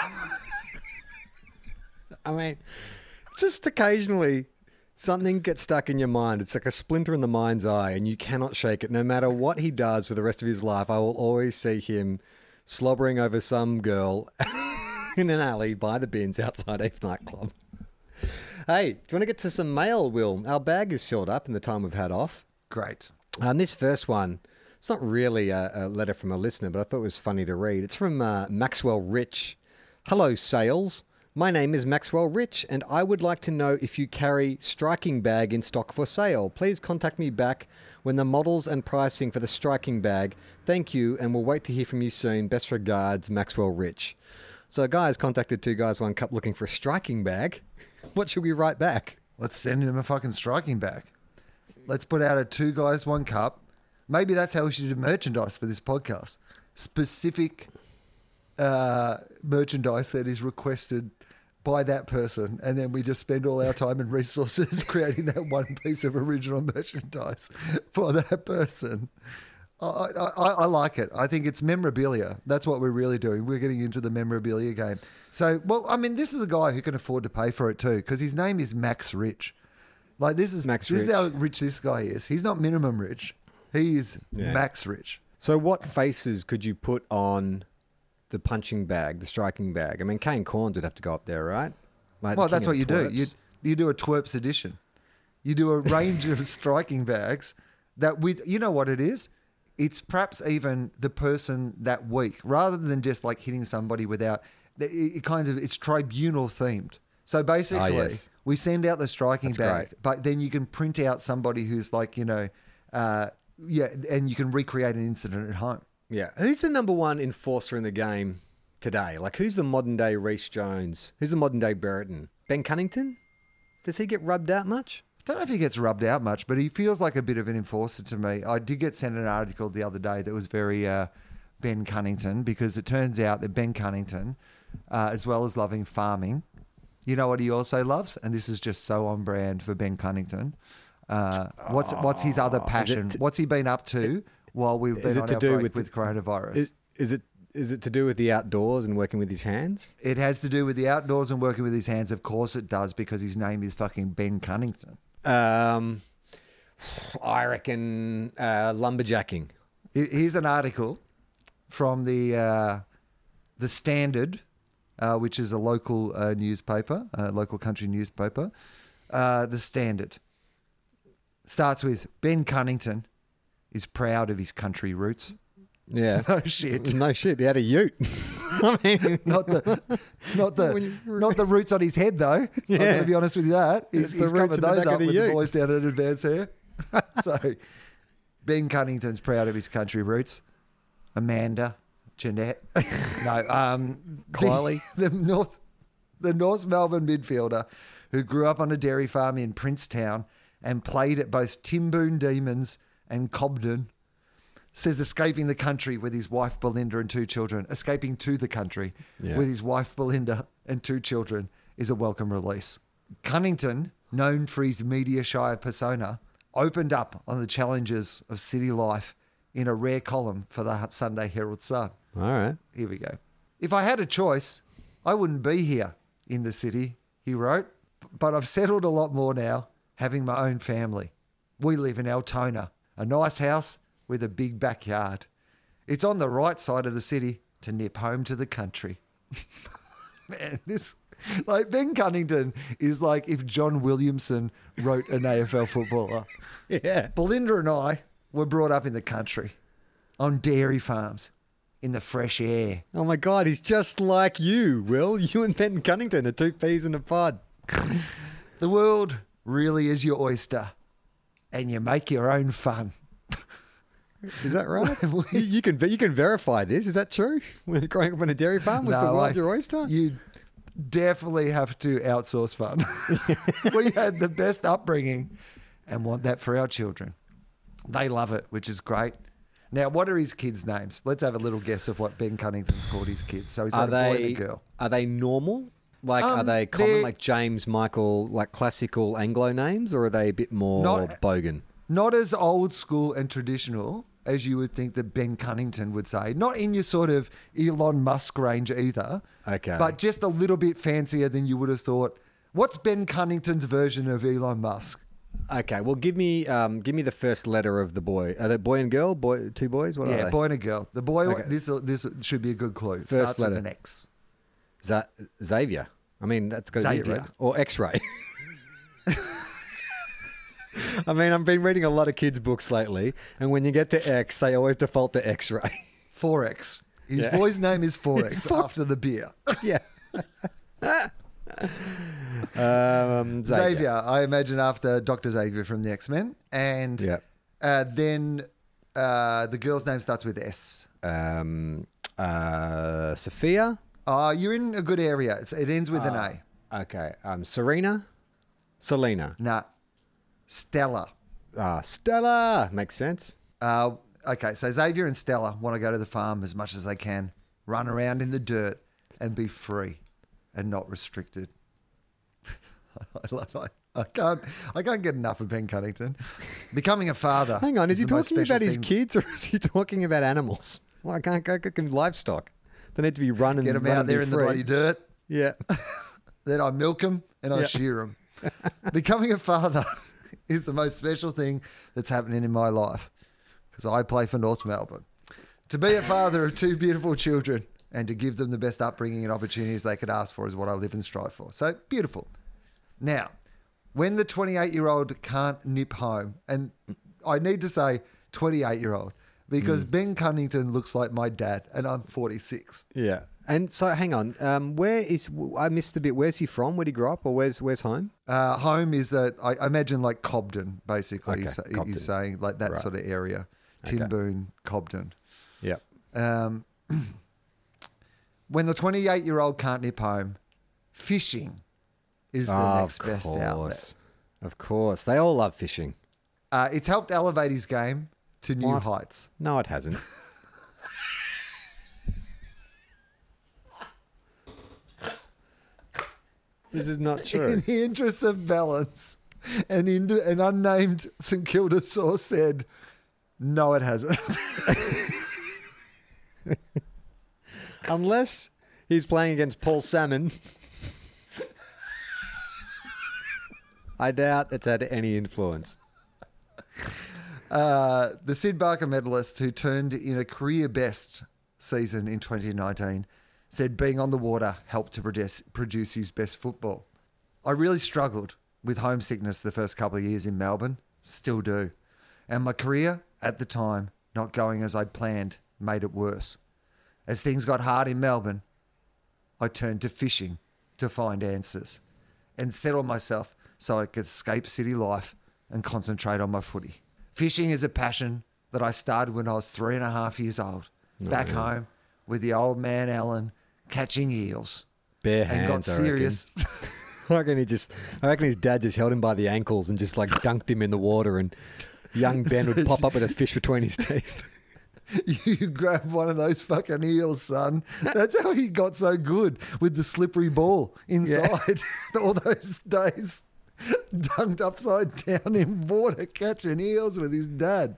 I mean, just occasionally something gets stuck in your mind. It's like a splinter in the mind's eye, and you cannot shake it. No matter what he does for the rest of his life, I will always see him slobbering over some girl in an alley by the bins outside Eve nightclub. Hey, do you want to get to some mail, Will? Our bag is filled up in the time we've had off. Great. This first one, it's not really a letter from a listener, but I thought it was funny to read. It's from Maxwell Rich. Hello, Sales. My name is Maxwell Rich, and I would like to know if you carry striking bag in stock for sale. Please contact me back when the models and pricing for the striking bag. Thank you, and we'll wait to hear from you soon. Best regards, Maxwell Rich. So a guy has contacted Two Guys, One Cup looking for a striking bag. What should we write back? Let's send him a fucking striking bag. Let's put out a 2 Guys, 1 Cup. Maybe that's how we should do merchandise for this podcast. Specific merchandise that is requested by that person, and then we just spend all our time and resources creating that one piece of original merchandise for that person. I like it. I think it's memorabilia. That's what we're really doing. We're getting into the memorabilia game. So, well, I mean, this is a guy who can afford to pay for it too, because his name is Max Rich. Like, this is how rich this guy is. He's not minimum rich. He is max rich. So what faces could you put on the punching bag, the striking bag? I mean, Kane Cornes would have to go up there, right? Like, well, that's what you do. You do a twerps edition. You do a range of striking bags that with, you know what it is? It's perhaps even the person that week, rather than just like hitting somebody without, it's tribunal themed. So basically, we send out the striking bag, but then you can print out somebody who's like, and you can recreate an incident at home. Yeah. Who's the number one enforcer in the game today? Like, who's the modern day Reece Jones? Who's the modern day Brereton? Ben Cunnington? Does he get rubbed out much? I don't know if he gets rubbed out much, but he feels like a bit of an enforcer to me. I did get sent an article the other day that was very Ben Cunnington, because it turns out that Ben Cunnington, as well as loving farming, you know what he also loves? And this is just so on brand for Ben Cunnington. What's his other passion? What's he been up to while we've been on our break with coronavirus? Is it to do with the outdoors and working with his hands? It has to do with the outdoors and working with his hands. Of course it does, because his name is fucking Ben Cunnington. I reckon lumberjacking. Here's an article from the Standard, which is a local newspaper, local country newspaper. The Standard starts with Ben Cunnington is proud of his country roots. Yeah. No shit. No shit. He had a ute. I mean, not the roots on his head though. Yeah. I'm going to be honest with you that. He's covered those up with the boys down at Advance Hair. So Ben Cunnington's proud of his country roots. Amanda, Jeanette, Kylie, the North Melbourne midfielder who grew up on a dairy farm in Princetown and played at both Timboon Demons and Cobden, says escaping the country with his wife Belinda and 2 children. Escaping to the country with his wife Belinda and 2 children is a welcome release. Cunnington, known for his media-shy persona, opened up on the challenges of city life in a rare column for the Sunday Herald Sun. All right. Here we go. If I had a choice, I wouldn't be here in the city, he wrote, but I've settled a lot more now, having my own family. We live in Altona, a nice house with a big backyard. It's on the right side of the city to nip home to the country. Man, Ben Cunnington is like if John Williamson wrote an AFL footballer. Yeah. Belinda and I were brought up in the country, on dairy farms, in the fresh air. Oh my God, he's just like you, Will. You and Ben Cunnington are 2 peas in a pod. The world really is your oyster, and you make your own fun. Is that right? you can verify this. Is that true? When growing up on a dairy farm, was the world your oyster? You definitely have to outsource fun. We had the best upbringing and want that for our children. They love it, which is great. Now, what are his kids' names? Let's have a little guess of what Ben Cunnington's called his kids. So he's got a boy and a girl. Are they normal? Like, are they common, like James, Michael, like classical Anglo names, or are they a bit more bogan? Not as old school and traditional as you would think that Ben Cunnington would say. Not in your sort of Elon Musk range either. Okay. But just a little bit fancier than you would have thought. What's Ben Cunnington's version of Elon Musk? Okay, well, give me the first letter of the boy. Are they boy and girl? Two boys? What are Yeah, they? boy and a girl. The boy, Okay. this should be a good clue. First Starts letter. with an X. Xavier. I mean, that's got to be it, Xavier. right? Or X-ray. I mean, I've been reading a lot of kids' books lately, and when you get to X, they always default to X-ray. 4X. His Yeah. boy's name is 4X It's 4X. after the beer. Yeah. Xavier, I imagine after Dr. Xavier from the X-Men. And Yeah. then the girl's name starts with S. Sophia. You're in a good area. It ends with an A. Okay. Serena. Selena. Nah. Stella. Stella. Makes sense. Okay, so Xavier and Stella want to go to the farm as much as they can, run around in the dirt and be free and not restricted. I can't get enough of Ben Cunnington. Becoming a father. Hang on, is he the most talking about special his thing. kids or is he talking about animals? Well, I can't go livestock. They need to be running. Get them run out and be there in the free. bloody dirt. Yeah. Then I milk them and I Yeah. shear them. Becoming a father is the most special thing that's happening in my life because I play for North Melbourne. To be a father of two beautiful children and to give them the best upbringing and opportunities they could ask for is what I live and strive for. So beautiful. Now, when the 28-year-old can't nip home, and I need to say 28-year-old because Ben Cunnington looks like my dad and I'm 46. Yeah. And so, hang on. I missed the bit. Where's he from? Where'd he grow up, or where's home? Home is that I imagine like Cobden, basically. Okay, Cobden. He's saying like that Right. sort of area, Okay. Tinboon, Cobden. Yeah. When the 28-year-old can't nip home, fishing is the next best outlet. Of course. They all love fishing. It's helped elevate his game to new What? heights. No, it hasn't. This is not In true. the interest of balance, an unnamed St Kilda source said, "No, it hasn't." Unless he's playing against Paul Salmon. I doubt it's had any influence. The Sid Barker medalist, who turned in a career best season in 2019, said being on the water helped to produce his best football. I really struggled with homesickness the first couple of years in Melbourne, still do. And my career, at the time, not going as I'd planned, made it worse. As things got hard in Melbourne, I turned to fishing to find answers and settle myself so I could escape city life and concentrate on my footy. Fishing is a passion that I started when I was 3.5 years old, back home with the old man Alan, catching eels. Bare And hands, got I reckon. serious. I reckon his dad just held him by the ankles and just like dunked him in the water, and young Ben would pop up with a fish between his teeth. You grab one of those fucking eels, son. That's how he got so good with the slippery ball inside all those days. Dunked upside down in water, catching eels with his dad.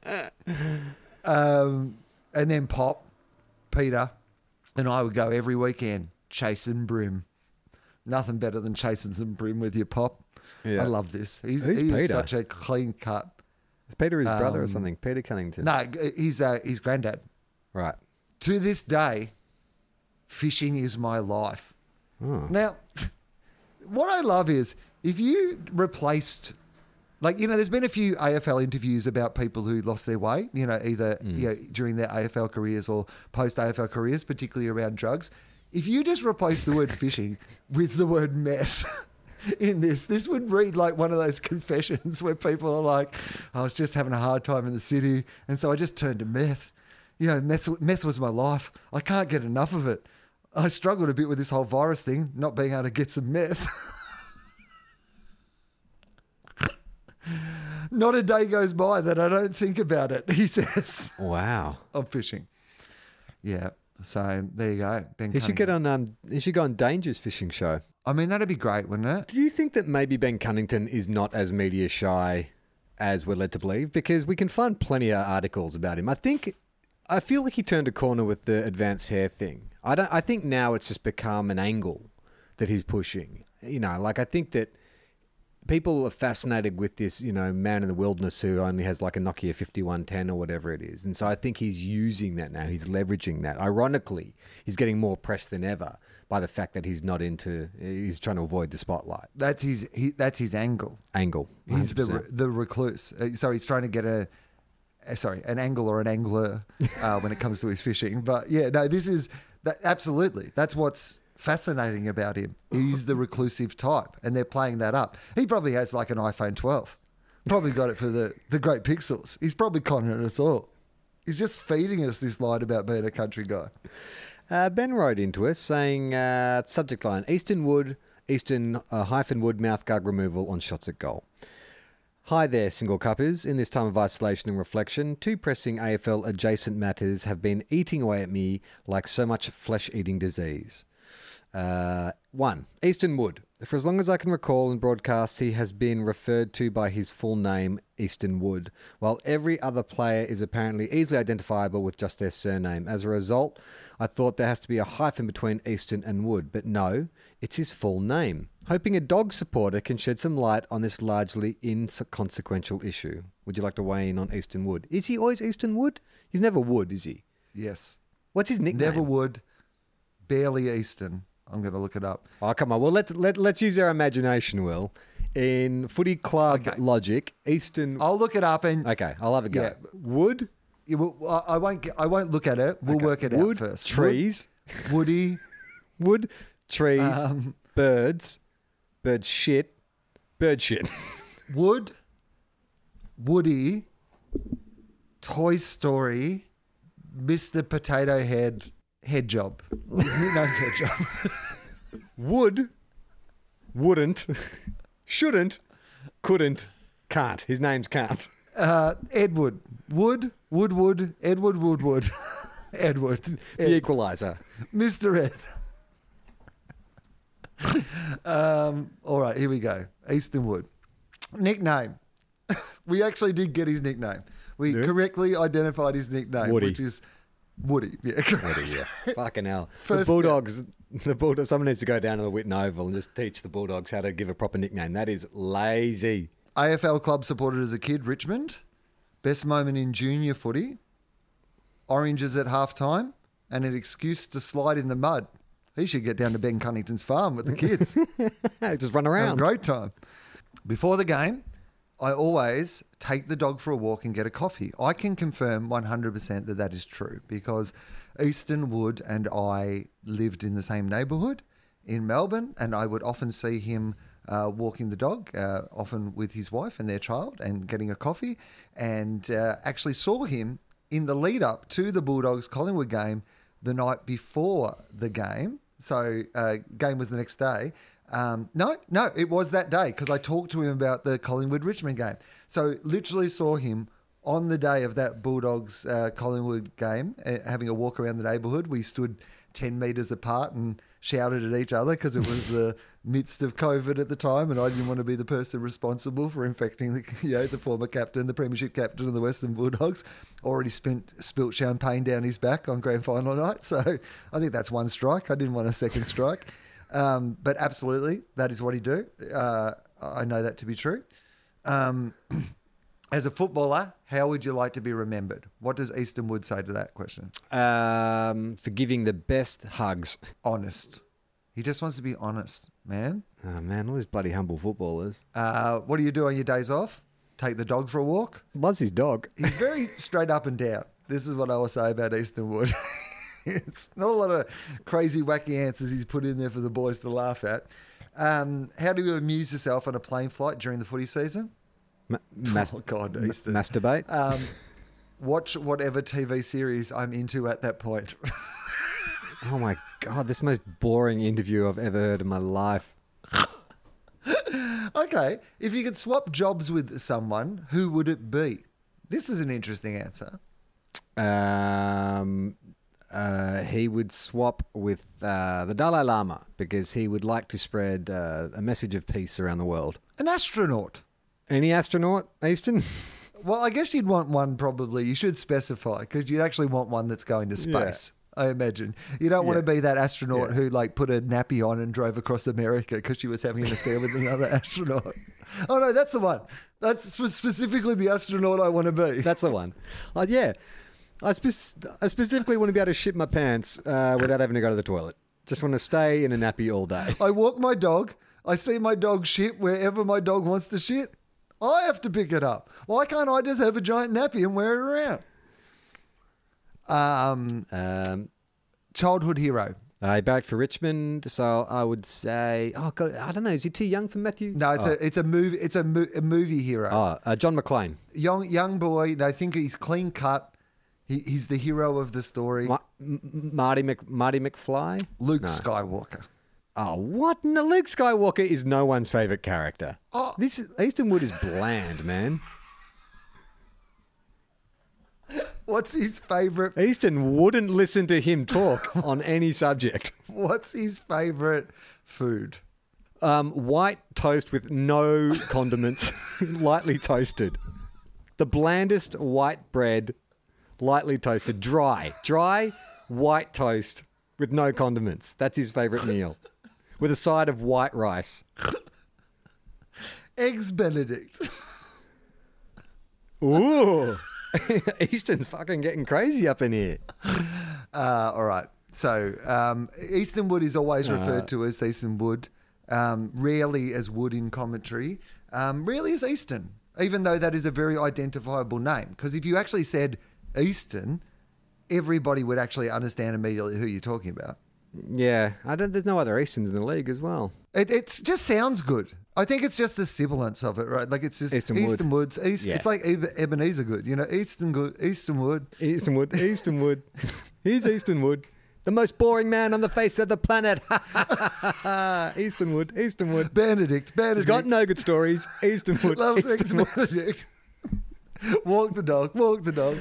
And then Pop, Peter, and I would go every weekend chasing brim. Nothing better than chasing some brim with your Pop. Yeah. I love this. He Who's is Peter? such a clean cut. Is Peter his brother or something? Peter Cunnington. No, he's his granddad. Right. To this day, fishing is my life. Oh. Now, what I love is if you replaced, like, you know, there's been a few AFL interviews about people who lost their way, you know, either during their AFL careers or post AFL careers, particularly around drugs. If you just replace the word fishing with the word meth in this would read like one of those confessions where people are like, I was just having a hard time in the city, and so I just turned to meth. You know, meth was my life. I can't get enough of it. I struggled a bit with this whole virus thing, not being able to get some meth. Not a day goes by that I don't think about it, he says. Wow. I'm fishing. Yeah. So there you go. Ben He should get Cunningham. on. He should go on Danger's fishing show. I mean, that'd be great, wouldn't it? Do you think that maybe Ben Cunnington is not as media shy as we're led to believe, because we can find plenty of articles about him. I feel like he turned a corner with the advanced hair thing. I think now it's just become an angle that he's pushing. I think that people are fascinated with this, man in the wilderness who only has like a Nokia 5110 or whatever it is. And so I think he's using that now. He's leveraging that. Ironically, he's getting more press than ever by the fact that he's trying to avoid the spotlight. That's his angle. Angle. 100%. He's the recluse. So he's trying to get an angle or an angler when it comes to his fishing. But yeah, no, absolutely. That's what's fascinating about him. He's the reclusive type, and they're playing that up. He probably has like an iPhone 12. Probably got it for the great pixels. He's probably conning us all. He's just feeding us this line about being a country guy. Ben wrote into us saying, subject line, Eastern Wood mouthguard removal on shots at goal. Hi there, single cuppers. In this time of isolation and reflection, two pressing AFL adjacent matters have been eating away at me like so much flesh-eating disease. 1. Easton Wood. For as long as I can recall in broadcast, he has been referred to by his full name, Easton Wood, while every other player is apparently easily identifiable with just their surname. As a result, I thought there has to be a hyphen between Easton and Wood, but no, it's his full name. Hoping a dog supporter can shed some light on this largely inconsequential issue. Would you like to weigh in on Easton Wood? Is he always Easton Wood? He's never Wood, is he? Yes. What's his nickname? Never Wood, barely Easton. I'm going to look it up. Oh, come on. Well, let's use our imagination, Will. In footy club logic, Easton... I'll look it up and... Okay, I'll have a go. Yeah. Wood? Yeah, well, I won't look at it. We'll work it Wood, out first. Trees. Woody. Wood, trees, birds, bird shit. Wood, Woody, Toy Story, Mr. Potato Head, Head Job. His nickname's Head Job. Would, wouldn't, shouldn't, couldn't, can't. His name's can't. Edward. Wood, Edward Woodwood. Edward. The Equalizer. Mr. Ed. All right, here we go. Easton Wood. Nickname. We actually did get his nickname. We correctly identified his nickname, Woody. which is Woody. Yeah, correct. Woody, yeah. Fucking hell. First, the Bulldogs, someone needs to go down to the Whitten Oval and just teach the Bulldogs how to give a proper nickname. That is lazy. AFL club supported as a kid, Richmond. Best moment in junior footy. Oranges at halftime and an excuse to slide in the mud. He should get down to Ben Cunnington's farm with the kids. Just run around. Have a great time. Before the game, I always take the dog for a walk and get a coffee. I can confirm 100% that is true because Easton Wood and I lived in the same neighbourhood in Melbourne, and I would often see him walking the dog, often with his wife and their child, and getting a coffee, and actually saw him in the lead up to the Bulldogs Collingwood game the night before the game. So game was the next day. No, it was that day because I talked to him about the Collingwood-Richmond game. So literally saw him on the day of that Bulldogs Collingwood game, having a walk around the neighbourhood. We stood 10 metres apart and shouted at each other because it was the midst of COVID at the time, and I didn't want to be the person responsible for infecting the former captain, the premiership captain of the Western Bulldogs. Already spilt champagne down his back on grand final night. So I think that's one strike. I didn't want a second strike. But absolutely, that is what he do. I know that to be true. As a footballer, how would you like to be remembered? What does Easton Wood say to that question? For giving the best hugs. Honest. He just wants to be honest, man. Oh, man, all these bloody humble footballers. What do you do on your days off? Take the dog for a walk? Loves his dog. He's very straight up and down. This is what I will say about Easton Wood. It's not a lot of crazy, wacky answers he's put in there for the boys to laugh at. How do you amuse yourself on a plane flight during the footy season? Oh, God, Easton. Masturbate? Watch whatever TV series I'm into at that point. Oh, my God. This is the most boring interview I've ever heard in my life. Okay. If you could swap jobs with someone, who would it be? This is an interesting answer. He would swap with the Dalai Lama because he would like to spread a message of peace around the world. An astronaut. Any astronaut, Easton? Well, I guess you'd want one probably. You should specify because you'd actually want one that's going to space. I imagine you don't want to be that astronaut who like put a nappy on and drove across America because she was having an affair with another astronaut. Oh no, that's the one. That's specifically the astronaut I want to be. That's the one. Yeah. I specifically want to be able to shit my pants without having to go to the toilet. Just want to stay in a nappy all day. I walk my dog. I see my dog shit wherever my dog wants to shit. I have to pick it up. Why can't I just have a giant nappy and wear it around? Childhood hero. He barracked for Richmond, so I would say, oh God, I don't know. Is he too young for Matthew? No, it's a movie. It's a movie hero. John McClane. Young boy. I think he's clean cut. He's the hero of the story. Marty McFly. Luke Skywalker. Oh, what? No, Luke Skywalker is no one's favorite character. Oh. Easton Wood is bland, man. What's his favorite? Easton wouldn't listen to him talk on any subject. What's his favorite food? White toast with no condiments, lightly toasted. The blandest white bread, lightly toasted, dry white toast with no condiments. That's his favorite meal, with a side of white rice. Eggs Benedict. Ooh. Easton's fucking getting crazy up in here. All right. So Easton Wood is always referred to as Easton Wood, rarely as Wood in commentary, rarely as Easton, even though that is a very identifiable name. Because if you actually said Easton, everybody would actually understand immediately who you're talking about. Yeah, there's no other Eastons in the league as well. It just sounds good. I think it's just the sibilance of it, right? Like it's just Easton Woods. It's like Ebenezer Good, you know, Easton Wood. Easton Wood. He's Easton Wood. The most boring man on the face of the planet. Easton Wood. Benedict. He's got no good stories. Easton Wood. Loves Eggs Benedict. Walk the dog.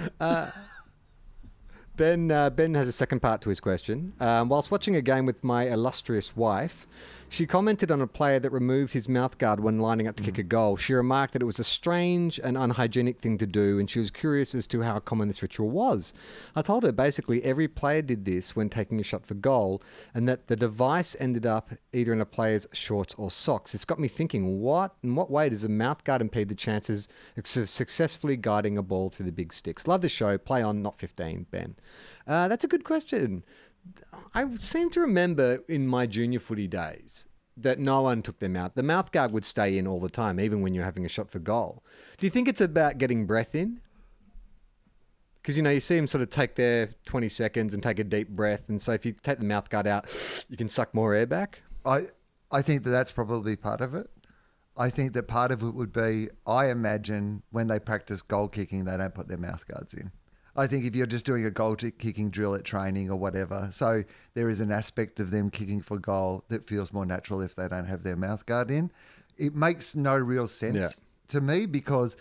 Ben has a second part to his question. Whilst watching a game with my illustrious wife, she commented on a player that removed his mouthguard when lining up to kick a goal. She remarked that it was a strange and unhygienic thing to do, and she was curious as to how common this ritual was. I told her basically every player did this when taking a shot for goal, and that the device ended up either in a player's shorts or socks. It's got me thinking, in what way does a mouthguard impede the chances of successfully guiding a ball through the big sticks? Love the show. Play on, not 15, Ben. That's a good question. I seem to remember in my junior footy days that no one took them out. The mouthguard would stay in all the time, even when you're having a shot for goal. Do you think it's about getting breath in? Because, you see them sort of take their 20 seconds and take a deep breath. And so if you take the mouthguard out, you can suck more air back. I think that's probably part of it. I think that part of it would be, I imagine when they practice goal kicking, they don't put their mouthguards in. I think if you're just doing a goal kicking drill at training or whatever, so there is an aspect of them kicking for goal that feels more natural if they don't have their mouth guard in. It makes no real sense to me because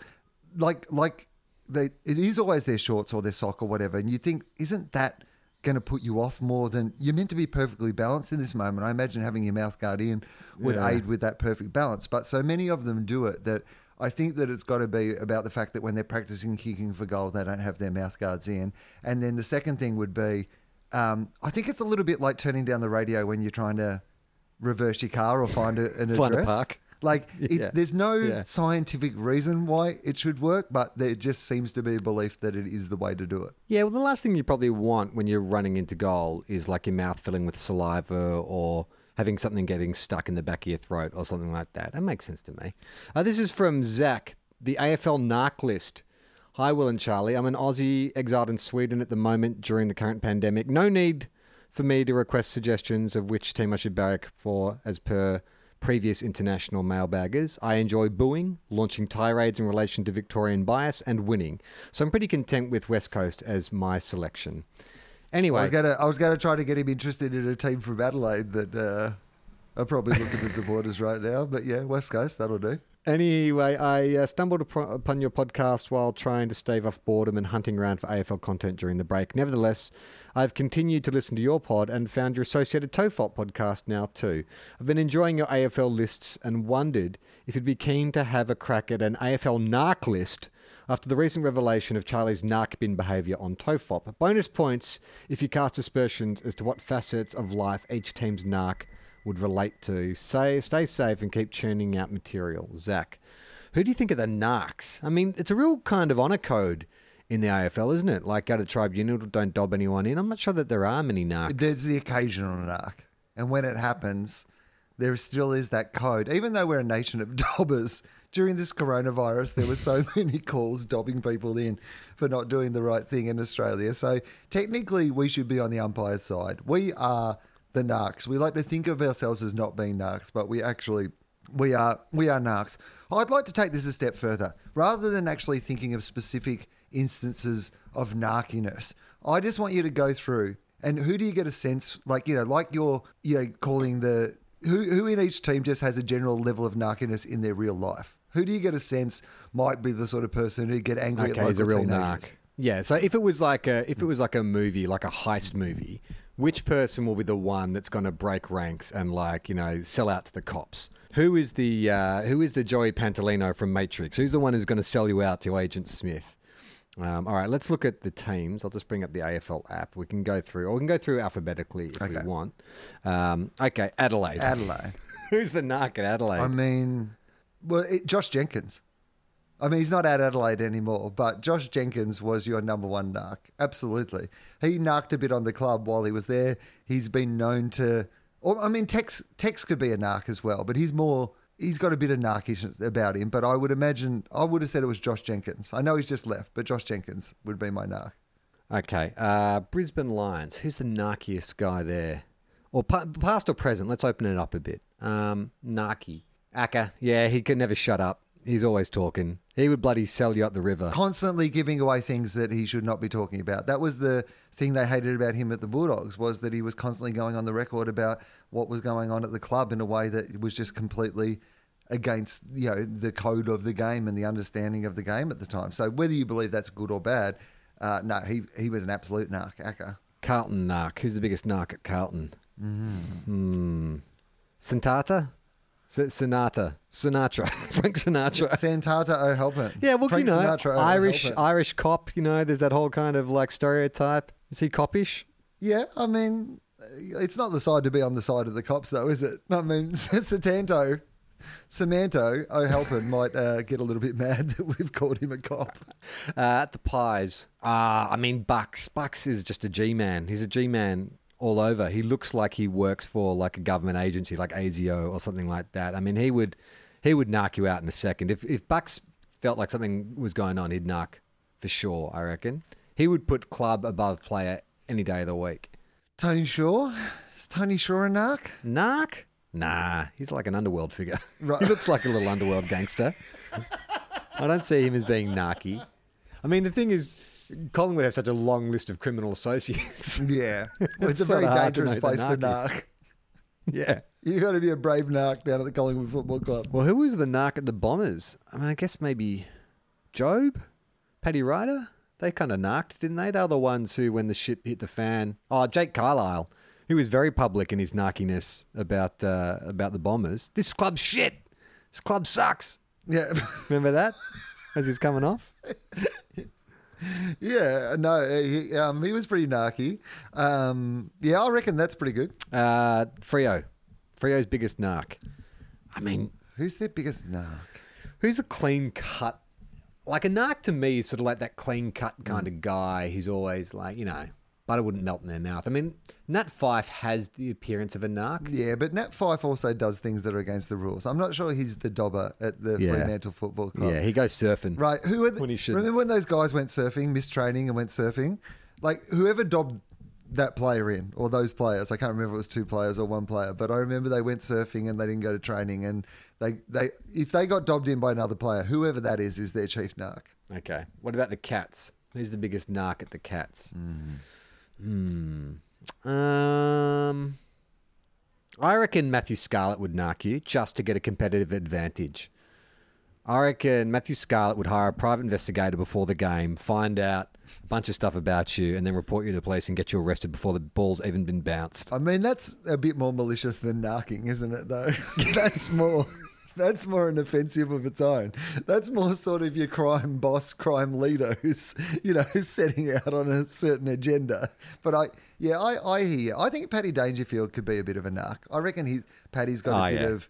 it is always their shorts or their sock or whatever. And you think, isn't that going to put you off more than you're meant to be perfectly balanced in this moment? I imagine having your mouth guard in would aid with that perfect balance. But so many of them do it that I think that it's got to be about the fact that when they're practicing kicking for goal, they don't have their mouth guards in. And then the second thing would be, I think it's a little bit like turning down the radio when you're trying to reverse your car or find an address. Find a park. There's no scientific reason why it should work, but there just seems to be a belief that it is the way to do it. Yeah, well, the last thing you probably want when you're running into goal is like your mouth filling with saliva or having something getting stuck in the back of your throat or something like that. That makes sense to me. This is from Zach, the AFL narc list. Hi, Will and Charlie. I'm an Aussie exiled in Sweden at the moment during the current pandemic. No need for me to request suggestions of which team I should barrack for as per previous international mailbaggers. I enjoy booing, launching tirades in relation to Victorian bias, and winning. So I'm pretty content with West Coast as my selection. Anyway, I was going to try to get him interested in a team from Adelaide that are probably looking for supporters right now. But yeah, West Coast, that'll do. Anyway, I stumbled upon your podcast while trying to stave off boredom and hunting around for AFL content during the break. Nevertheless, I've continued to listen to your pod and found your associated Tofop podcast now too. I've been enjoying your AFL lists and wondered if you'd be keen to have a crack at an AFL narc list after the recent revelation of Charlie's narc bin behaviour on Tofop. Bonus points if you cast aspersions as to what facets of life each team's narc would relate to. Stay safe and keep churning out material. Zach, who do you think are the narcs? I mean, it's a real kind of honour code in the AFL, isn't it? Like, go to the tribunal, don't dob anyone in. I'm not sure that there are many narcs. There's the occasional narc. And when it happens, there still is that code. Even though we're a nation of dobbers, during this coronavirus, there were so many calls dobbing people in for not doing the right thing in Australia. So technically, we should be on the umpire's side. We are the narcs. We like to think of ourselves as not being narcs, but we are narcs. I'd like to take this a step further. Rather than actually thinking of specific instances of narkiness, I just want you to go through and who do you get a sense, like you're calling the who in each team just has a general level of narkiness in their real life. Who do you get a sense might be the sort of person who'd get angry at local he's a real teenagers? narc. Yeah, so if it was like a movie, like a heist movie, which person will be the one that's going to break ranks and sell out to the cops? Who is the Joey Pantolino from Matrix? Who's the one who's going to sell you out to Agent Smith? All right, let's look at the teams. I'll just bring up the AFL app. We can go through alphabetically if we want. Okay, Adelaide. Who's the narc at Adelaide? I mean, Josh Jenkins. I mean, he's not at Adelaide anymore, but Josh Jenkins was your number one narc. Absolutely. He narked a bit on the club while he was there. He's been known to... Tex could be a narc as well, but he's got a bit of narkishness about him, but I would have said it was Josh Jenkins. I know he's just left, but Josh Jenkins would be my narc. Okay. Brisbane Lions. Who's the narkiest guy there? Or past or present? Let's open it up a bit. Narky. Acker. Yeah, he could never shut up. He's always talking. He would bloody sell you up the river. Constantly giving away things that he should not be talking about. That was the thing they hated about him at the Bulldogs, was that he was constantly going on the record about what was going on at the club in a way that was just completely against the code of the game and the understanding of the game at the time. So whether you believe that's good or bad, no, he was an absolute narc. Acker. Carlton narc. Who's the biggest narc at Carlton? Sinatra? Sinatra. Frank Sinatra. Santata O'Halpern. Yeah, well, Frank Sinatra Irish cop, there's that whole kind of stereotype. Is he coppish? Yeah, I mean, it's not the side to be on the side of the cops though, is it? I mean, Samantha O'Halpern might get a little bit mad that we've called him a cop. At the Pies. Bucks. Bucks is just a G-man. He's a G-man all over. He looks like he works for like a government agency like ASIO or something like that. I mean, he would narc you out in a second. If Bucks felt like something was going on, he'd narc for sure, I reckon. He would put club above player any day of the week. Tony Shaw? Is Tony Shaw a narc? Narc? Nah, he's like an underworld figure. Right. He looks like a little underworld gangster. I don't see him as being narky. I mean, the thing is, Collingwood have such a long list of criminal associates. Yeah. Well, it's a sort very of hard to dangerous know place the to narc narc. Yeah. You got to be a brave narc down at the Collingwood Football Club. Well, who was the narc at the Bombers? I mean, I guess maybe Job? Paddy Ryder? They kind of narked, didn't they? They were the ones who, when the shit hit the fan... Oh, Jake Carlisle. He was very public in his narkiness about the Bombers. This club's shit. This club sucks. Yeah. Remember that? As he's coming off? Yeah, no, he was pretty narky. Yeah, I reckon that's pretty good. Freo. Freo's biggest narc. I mean... Who's their biggest narc? Who's a clean cut? Like a narc to me is sort of like that clean cut kind of guy. He's always like, butter wouldn't melt in their mouth. I mean, Nat Fyfe has the appearance of a narc. Yeah, but Nat Fyfe also does things that are against the rules. I'm not sure he's the dobber at the Fremantle Football Club. Yeah, he goes surfing. Right. When he shouldn't. Remember when those guys went surfing, missed training and went surfing? Like, whoever dobbed that player in, or those players, I can't remember if it was 2 players or 1 player, but I remember they went surfing and they didn't go to training, and they if they got dobbed in by another player, whoever that is their chief narc. Okay. What about the Cats? Who's the biggest narc at the Cats? I reckon Matthew Scarlett would narc you just to get a competitive advantage. I reckon Matthew Scarlett would hire a private investigator before the game, find out a bunch of stuff about you, and then report you to the police and get you arrested before the ball's even been bounced. I mean, that's a bit more malicious than narking, isn't it, though? That's more an offensive of its own. That's more sort of your crime boss, crime leader who's setting out on a certain agenda. But I hear you. I think Paddy Dangerfield could be a bit of a narc. I reckon Paddy's got a bit of,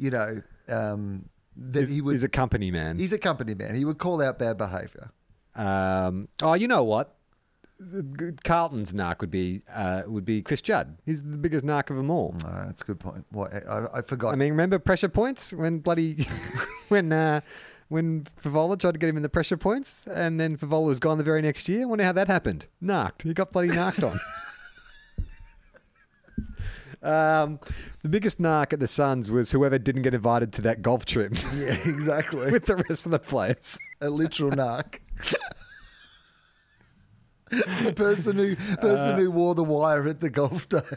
he's a company man. He's a company man. He would call out bad behaviour. You know what? Carlton's narc would be Chris Judd. He's the biggest narc of them all. That's a good point. What I forgot. I mean, remember pressure points when when Favola tried to get him in the pressure points, and then Favola was gone the very next year. Wonder how that happened. Narked. He got bloody narked on. The biggest narc at the Suns was whoever didn't get invited to that golf trip. Yeah, exactly. With the rest of the players. A literal narc. The person who wore the wire at the golf day.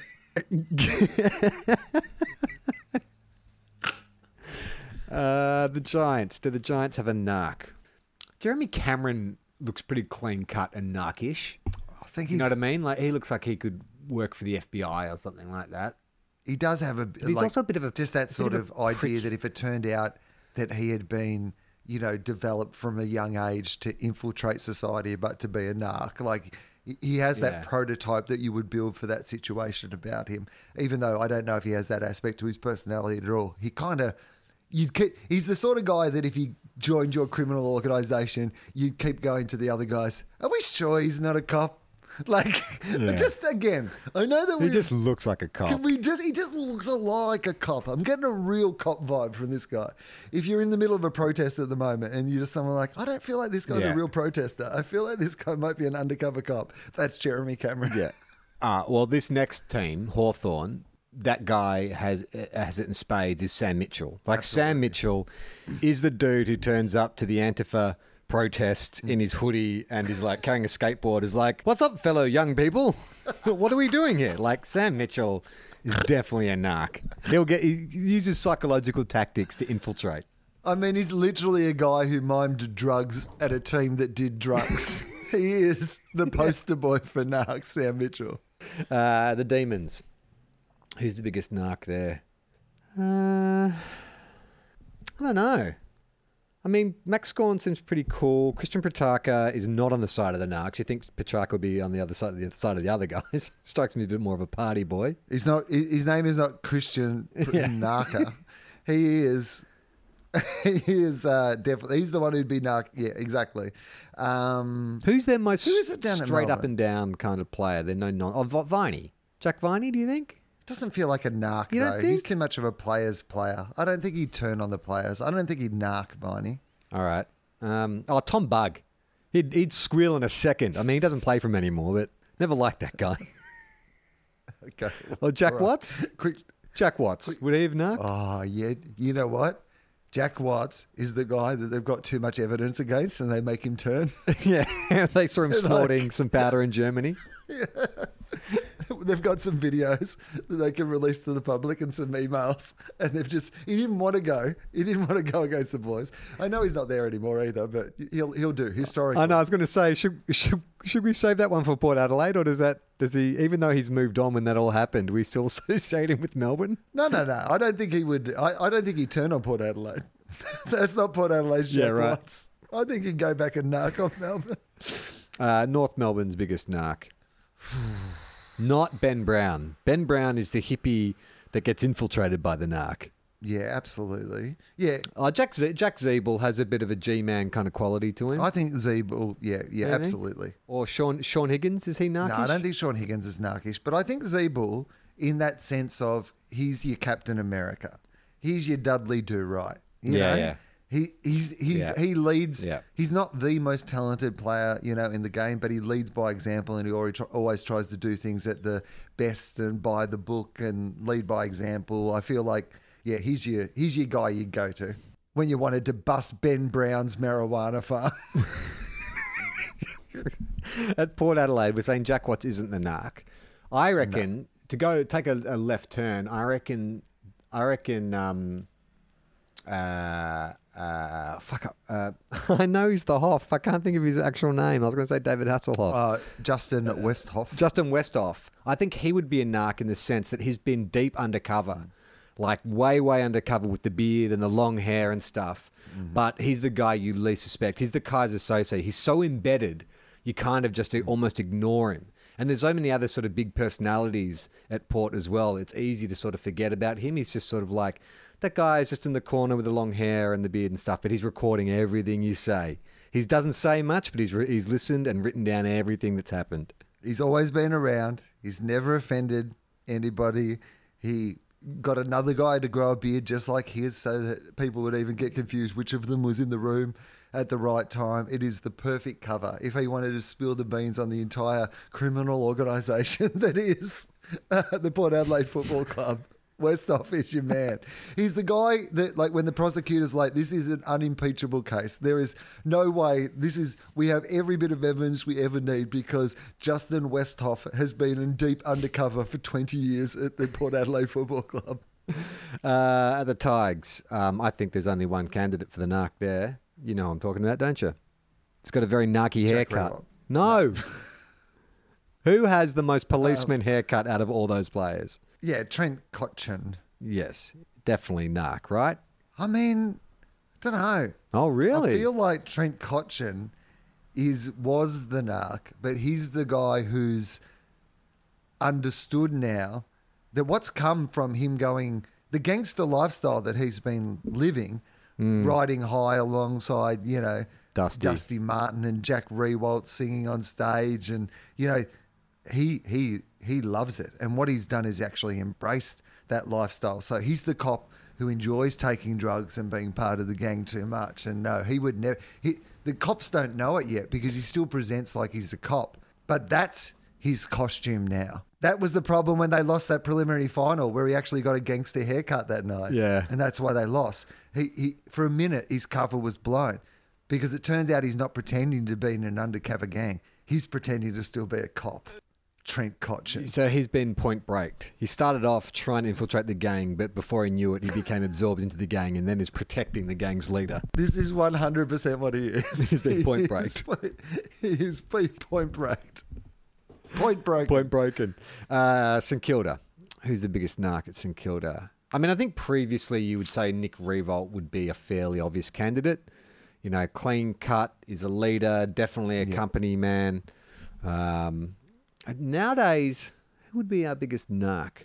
The Giants. Do the Giants have a narc? Jeremy Cameron looks pretty clean cut and narkish. I think you know what I mean? Like he looks like he could work for the FBI or something like that. He does have he's also a bit of a just that sort of idea that if it turned out that he had been, developed from a young age to infiltrate society, but to be a narc, like he has that prototype that you would build for that situation about him. Even though I don't know if he has that aspect to his personality at all. He kind of, he's the sort of guy that if he joined your criminal organisation, you'd keep going to the other guys. Are we sure he's not a cop? Like, just again, I know that he just looks like a cop. He just looks a lot like a cop. I'm getting a real cop vibe from this guy. If you're in the middle of a protest at the moment and you're just someone like, I don't feel like this guy's a real protester. I feel like this guy might be an undercover cop. That's Jeremy Cameron. Yeah. Well, this next team, Hawthorn, that guy has it in spades, is Sam Mitchell. Like, absolutely. Sam Mitchell is the dude who turns up to the Antifa protest in his hoodie and is like carrying a skateboard, is like, what's up, fellow young people? What are we doing here? Like, Sam Mitchell is definitely a narc. He uses psychological tactics to infiltrate. I mean, he's literally a guy who mimed drugs at a team that did drugs. He is the poster boy for narc, Sam Mitchell. The Demons. Who's the biggest narc there? I don't know. I mean, Max Scorn seems pretty cool. Christian Petrarca is not on the side of the narcs. You think Petrarca would be on the other side of the other guys? Strikes me a bit more of a party boy. He's not. His name is not Christian Narca. He is. He is definitely. He's the one who'd be narc. Yeah, exactly. Who's their most straight up and down kind of player? They're Viney. Jack Viney, do you think? Doesn't feel like a narc, you though. He's too much of a player's player. I don't think he'd turn on the players. I don't think he'd narc Viney. All right. Tom Bugg. He'd squeal in a second. I mean, he doesn't play for him anymore, but never liked that guy. Okay. Or Jack Watts? Jack Watts. Would he have narked? Oh, yeah. You know what? Jack Watts is the guy that they've got too much evidence against and they make him turn. Yeah. They saw him snorting some powder in Germany. Yeah. They've got some videos that they can release to the public and some emails, and he didn't want to go. He didn't want to go against the boys. I know he's not there anymore either, but he'll do historically. I know. I was going to say, should we save that one for Port Adelaide, or does he? Even though he's moved on when that all happened, we still associate him with Melbourne? No. I don't think he would. I don't think he'd turn on Port Adelaide. That's not Port Adelaide's Jack Watts. I think he'd go back and narc on Melbourne. North Melbourne's biggest narc. Not Ben Brown. Ben Brown is the hippie that gets infiltrated by the narc. Yeah, absolutely. Yeah. Jack Zeeble has a bit of a G-man kind of quality to him. I think Zeeble, yeah, absolutely. Or Sean Higgins, is he narkish? No, I don't think Sean Higgins is narkish, but I think Zeeble, in that sense of he's your Captain America. He's your Dudley Do-Right. You know? Yeah. He leads. Yeah. He's not the most talented player, in the game, but he leads by example, and he always tries to do things at the best and by the book and lead by example. I feel like, he's your guy you'd go to when you wanted to bust Ben Brown's marijuana farm. At Port Adelaide, we're saying Jack Watts isn't the narc. I reckon to go take a left turn, I reckon. I know he's the Hoff. I can't think of his actual name. I was going to say David Hasselhoff. Justin Westhoff. Justin Westhoff. I think he would be a narc in the sense that he's been deep undercover, like way, way undercover with the beard and the long hair and stuff. But he's the guy you least suspect. He's the Kaiser Sose. He's so embedded, you kind of just almost ignore him. And there's so many other sort of big personalities at Port as well. It's easy to sort of forget about him. He's just sort of like, that guy is just in the corner with the long hair and the beard and stuff, but he's recording everything you say. He doesn't say much, but he's listened and written down everything that's happened. He's always been around. He's never offended anybody. He got another guy to grow a beard just like his so that people would even get confused which of them was in the room at the right time. It is the perfect cover. If he wanted to spill the beans on the entire criminal organisation that is the Port Adelaide Football Club, Westhoff is your man. He's the guy that, like, when the prosecutor's like, this is an unimpeachable case. There is no way we have every bit of evidence we ever need because Justin Westhoff has been in deep undercover for 20 years at the Port Adelaide Football Club. At the Tigers, I think there's only one candidate for the narc there. You know who I'm talking about, don't you? It's got a very narky haircut. Rewalt. No. Who has the most policeman haircut out of all those players? Yeah, Trent Cotchin. Yes, definitely narc, right? I mean, I don't know. Oh, really? I feel like Trent Cotchin was the narc, but he's the guy who's understood now that what's come from him going, the gangster lifestyle that he's been living, riding high alongside, Dusty Martin and Jack Rewalt singing on stage, and he loves it. And what he's done is actually embraced that lifestyle. So he's the cop who enjoys taking drugs and being part of the gang too much. And no, he would never. The cops don't know it yet because he still presents like he's a cop. But that's his costume now. That was the problem when they lost that preliminary final where he actually got a gangster haircut that night. Yeah. And that's why they lost. He for a minute, his cover was blown because it turns out he's not pretending to be in an undercover gang. He's pretending to still be a cop. Trent Cotchin. So he's been point braked. He started off trying to infiltrate the gang, but before he knew it, he became absorbed into the gang and then is protecting the gang's leader. This is 100% what he is. He's been point braked. He's been point braked. Point broken. Point broken. St Kilda. Who's the biggest narc at St Kilda? I mean, I think previously you would say Nick Rewalt would be a fairly obvious candidate. Clean cut, is a leader, definitely a company man. Nowadays, who would be our biggest narc?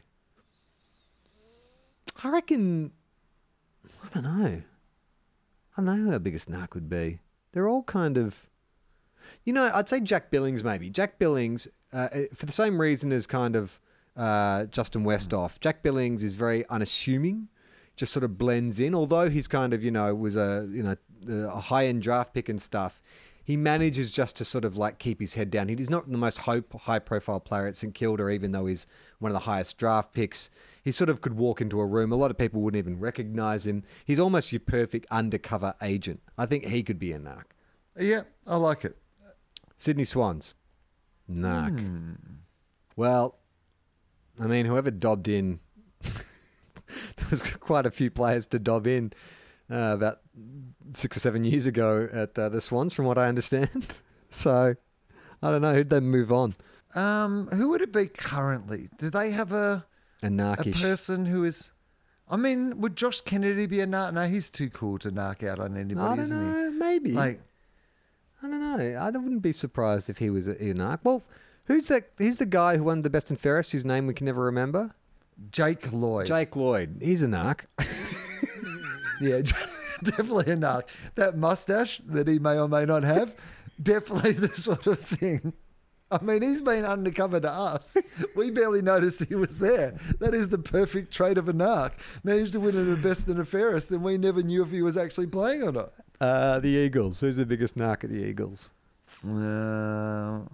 I reckon, I don't know who our biggest narc would be. They're all kind of, I'd say Jack Billings maybe. Jack Billings, for the same reason as kind of Justin Westhoff. Jack Billings is very unassuming, just sort of blends in. Although he's kind of, was a high-end draft pick and stuff, he manages just to sort of like keep his head down. He's not the most high-profile player at St Kilda, even though he's one of the highest draft picks. He sort of could walk into a room. A lot of people wouldn't even recognise him. He's almost your perfect undercover agent. I think he could be a narc. Yeah, I like it. Sydney Swans. Narc. Well, I mean, whoever dobbed in, there was quite a few players to dob in about 6 or 7 years ago at the Swans, from what I understand. So, I don't know. Who'd they move on? Who would it be currently? Do they have a narcish person who is... I mean, would Josh Kennedy be a narc? No, he's too cool to narc out on anybody, isn't he? I don't know. Maybe. Like... I don't know. I wouldn't be surprised if he was a narc. Well, who's the guy who won the best and fairest, whose name we can never remember? Jake Lloyd. Jake Lloyd. He's a narc. Yeah, definitely a narc. That mustache that he may or may not have, definitely the sort of thing. I mean, he's been undercover to us. We barely noticed he was there. That is the perfect trait of a narc. Managed to win in the best and the fairest, and we never knew if he was actually playing or not. The Eagles. Who's the biggest narc at the Eagles? Who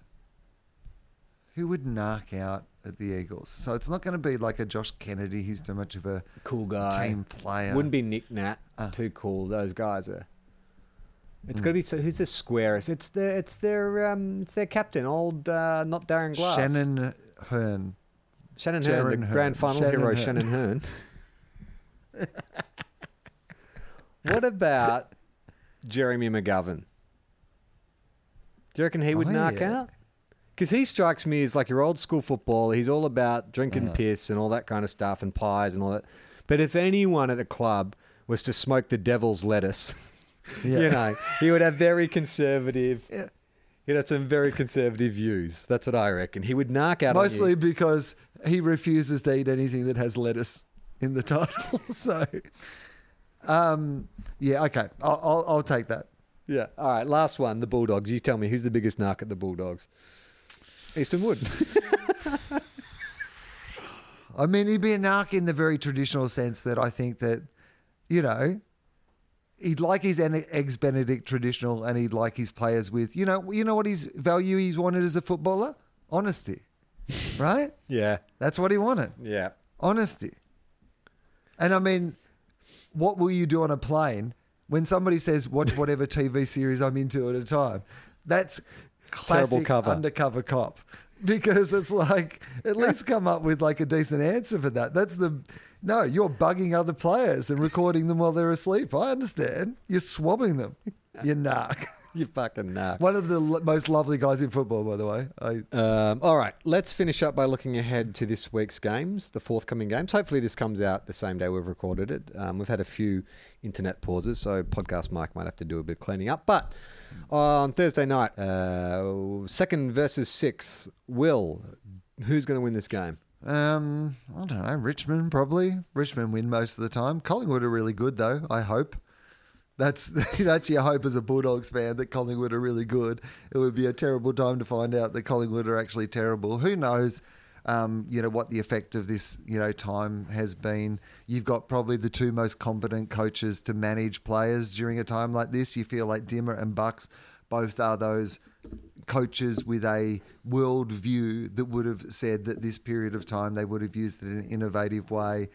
would narc out at the Eagles? So it's not going to be like a Josh Kennedy. He's too much of a cool guy, team player. Wouldn't be Nick Nat. Too cool. Those guys are. It's got to be. So who's the squarest? It's their captain, old not Darren Glass. Shannon Hearn. Shannon Hearn, the grand final hero, Shannon Hearn. What about Jeremy McGovern? Do you reckon he would knock out? Because he strikes me as like your old school footballer. He's all about drinking piss and all that kind of stuff and pies and all that. But if anyone at the club was to smoke the devil's lettuce, you know, he would have very conservative... Yeah. He'd have some very conservative views. That's what I reckon. He would knock out Mostly on you. because he refuses to eat anything that has lettuce in the title. So, yeah, okay. I'll take that. Yeah. All right, last one, the Bulldogs. You tell me, who's the biggest narc at the Bulldogs? Easton Wood. I mean, he'd be a narc in the very traditional sense that I think that, you know, he'd like his Eggs Benedict traditional, and he'd like his players with, you know what his value he's wanted as a footballer? Honesty, right? Yeah. That's what he wanted. Yeah. Honesty. And I mean, what will you do on a plane when somebody says, watch whatever TV series I'm into at a time? That's classic undercover cop. Because it's like, at least come up with like a decent answer for that. No, you're bugging other players and recording them while they're asleep. I understand. You're swabbing them. You narc. You fucking narc. One of the most lovely guys in football, by the way. All right, let's finish up by looking ahead to this week's games, the forthcoming games. Hopefully this comes out the same day we've recorded it. We've had a few internet pauses, so Podcast Mike might have to do a bit of cleaning up. But on Thursday night, 2nd versus 6th, who's going to win this game? I don't know. Richmond, probably. Richmond win most of the time. Collingwood are really good, though, I hope. That's your hope as a Bulldogs fan, that Collingwood are really good. It would be a terrible time to find out that Collingwood are actually terrible. Who knows, what the effect of this, time has been. You've got probably the two most competent coaches to manage players during a time like this. You feel like Dimmer and Bucks both are those coaches with a world view that would have said that this period of time they would have used it in an innovative way.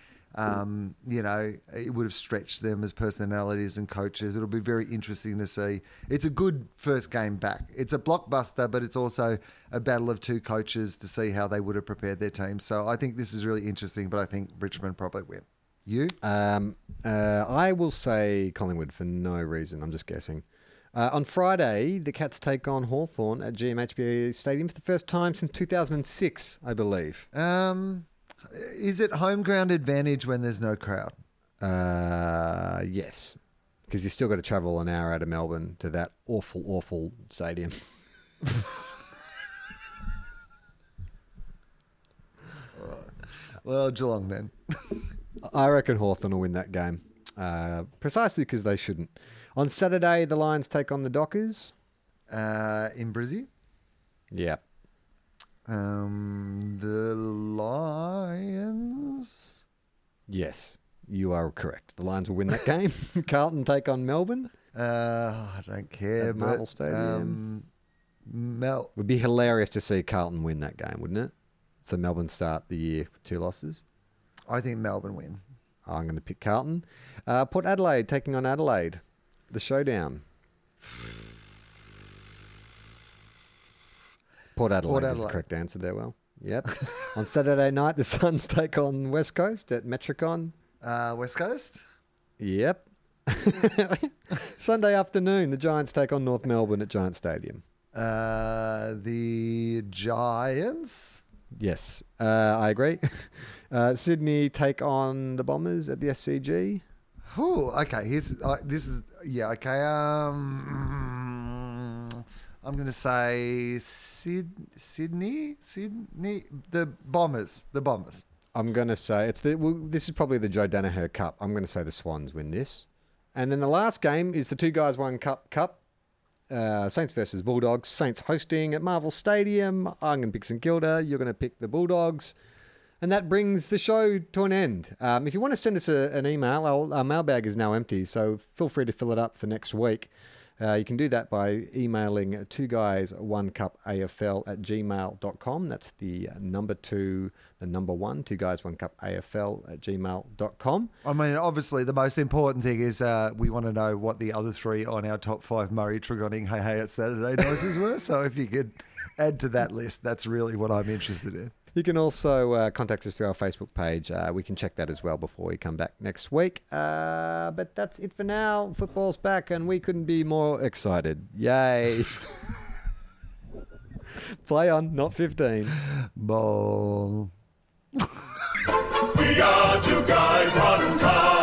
It would have stretched them as personalities and coaches. It'll be very interesting to see. It's a good first game back. It's a blockbuster, but it's also a battle of two coaches to see how they would have prepared their team. So I think this is really interesting, but I think Richmond probably win. You? I will say Collingwood for no reason. I'm just guessing. On Friday, the Cats take on Hawthorn at GMHBA Stadium for the first time since 2006, I believe. Is it home ground advantage when there's no crowd? Yes, because you still got to travel an hour out of Melbourne to that awful, awful stadium. Well, Geelong then. I reckon Hawthorn will win that game, precisely because they shouldn't. On Saturday, the Lions take on the Dockers. In Brizzy? Yeah. The Lions? Yes, you are correct. The Lions will win that game. Carlton take on Melbourne. I don't care. At Marvel Stadium. Would be hilarious to see Carlton win that game, wouldn't it? So Melbourne start the year with 2 losses. I think Melbourne win. I'm going to pick Carlton. Port Adelaide taking on Adelaide. The showdown. Port Adelaide is the correct answer there, Will. Yep. On Saturday night, the Suns take on West Coast at Metricon. West Coast? Yep. Sunday afternoon, the Giants take on North Melbourne at Giant Stadium. The Giants? Yes, I agree. Sydney take on the Bombers at the SCG. Oh, okay. Okay. I'm going to say Sydney, the Bombers. I'm going to say this is probably the Joe Danaher Cup. I'm going to say the Swans win this. And then the last game is the 2 guys 1 cup. Saints versus Bulldogs. Saints hosting at Marvel Stadium. I'm going to pick St Kilda. You're going to pick the Bulldogs. And that brings the show to an end. If you want to send us an email, our mailbag is now empty, so feel free to fill it up for next week. You can do that by emailing 2guys1cupafl@gmail.com. That's the number 2, the number 1, 2guys1cupafl@gmail.com. I mean, obviously, the most important thing is we want to know what the other 3 on our top 5 Murray Tregonning Hey Hey It's Saturday noises were. So if you could add to that list, that's really what I'm interested in. You can also contact us through our Facebook page. We can check that as well before we come back next week. But that's it for now. Football's back and we couldn't be more excited. Yay. Play on, not 15. Ball. We are two guys, one car.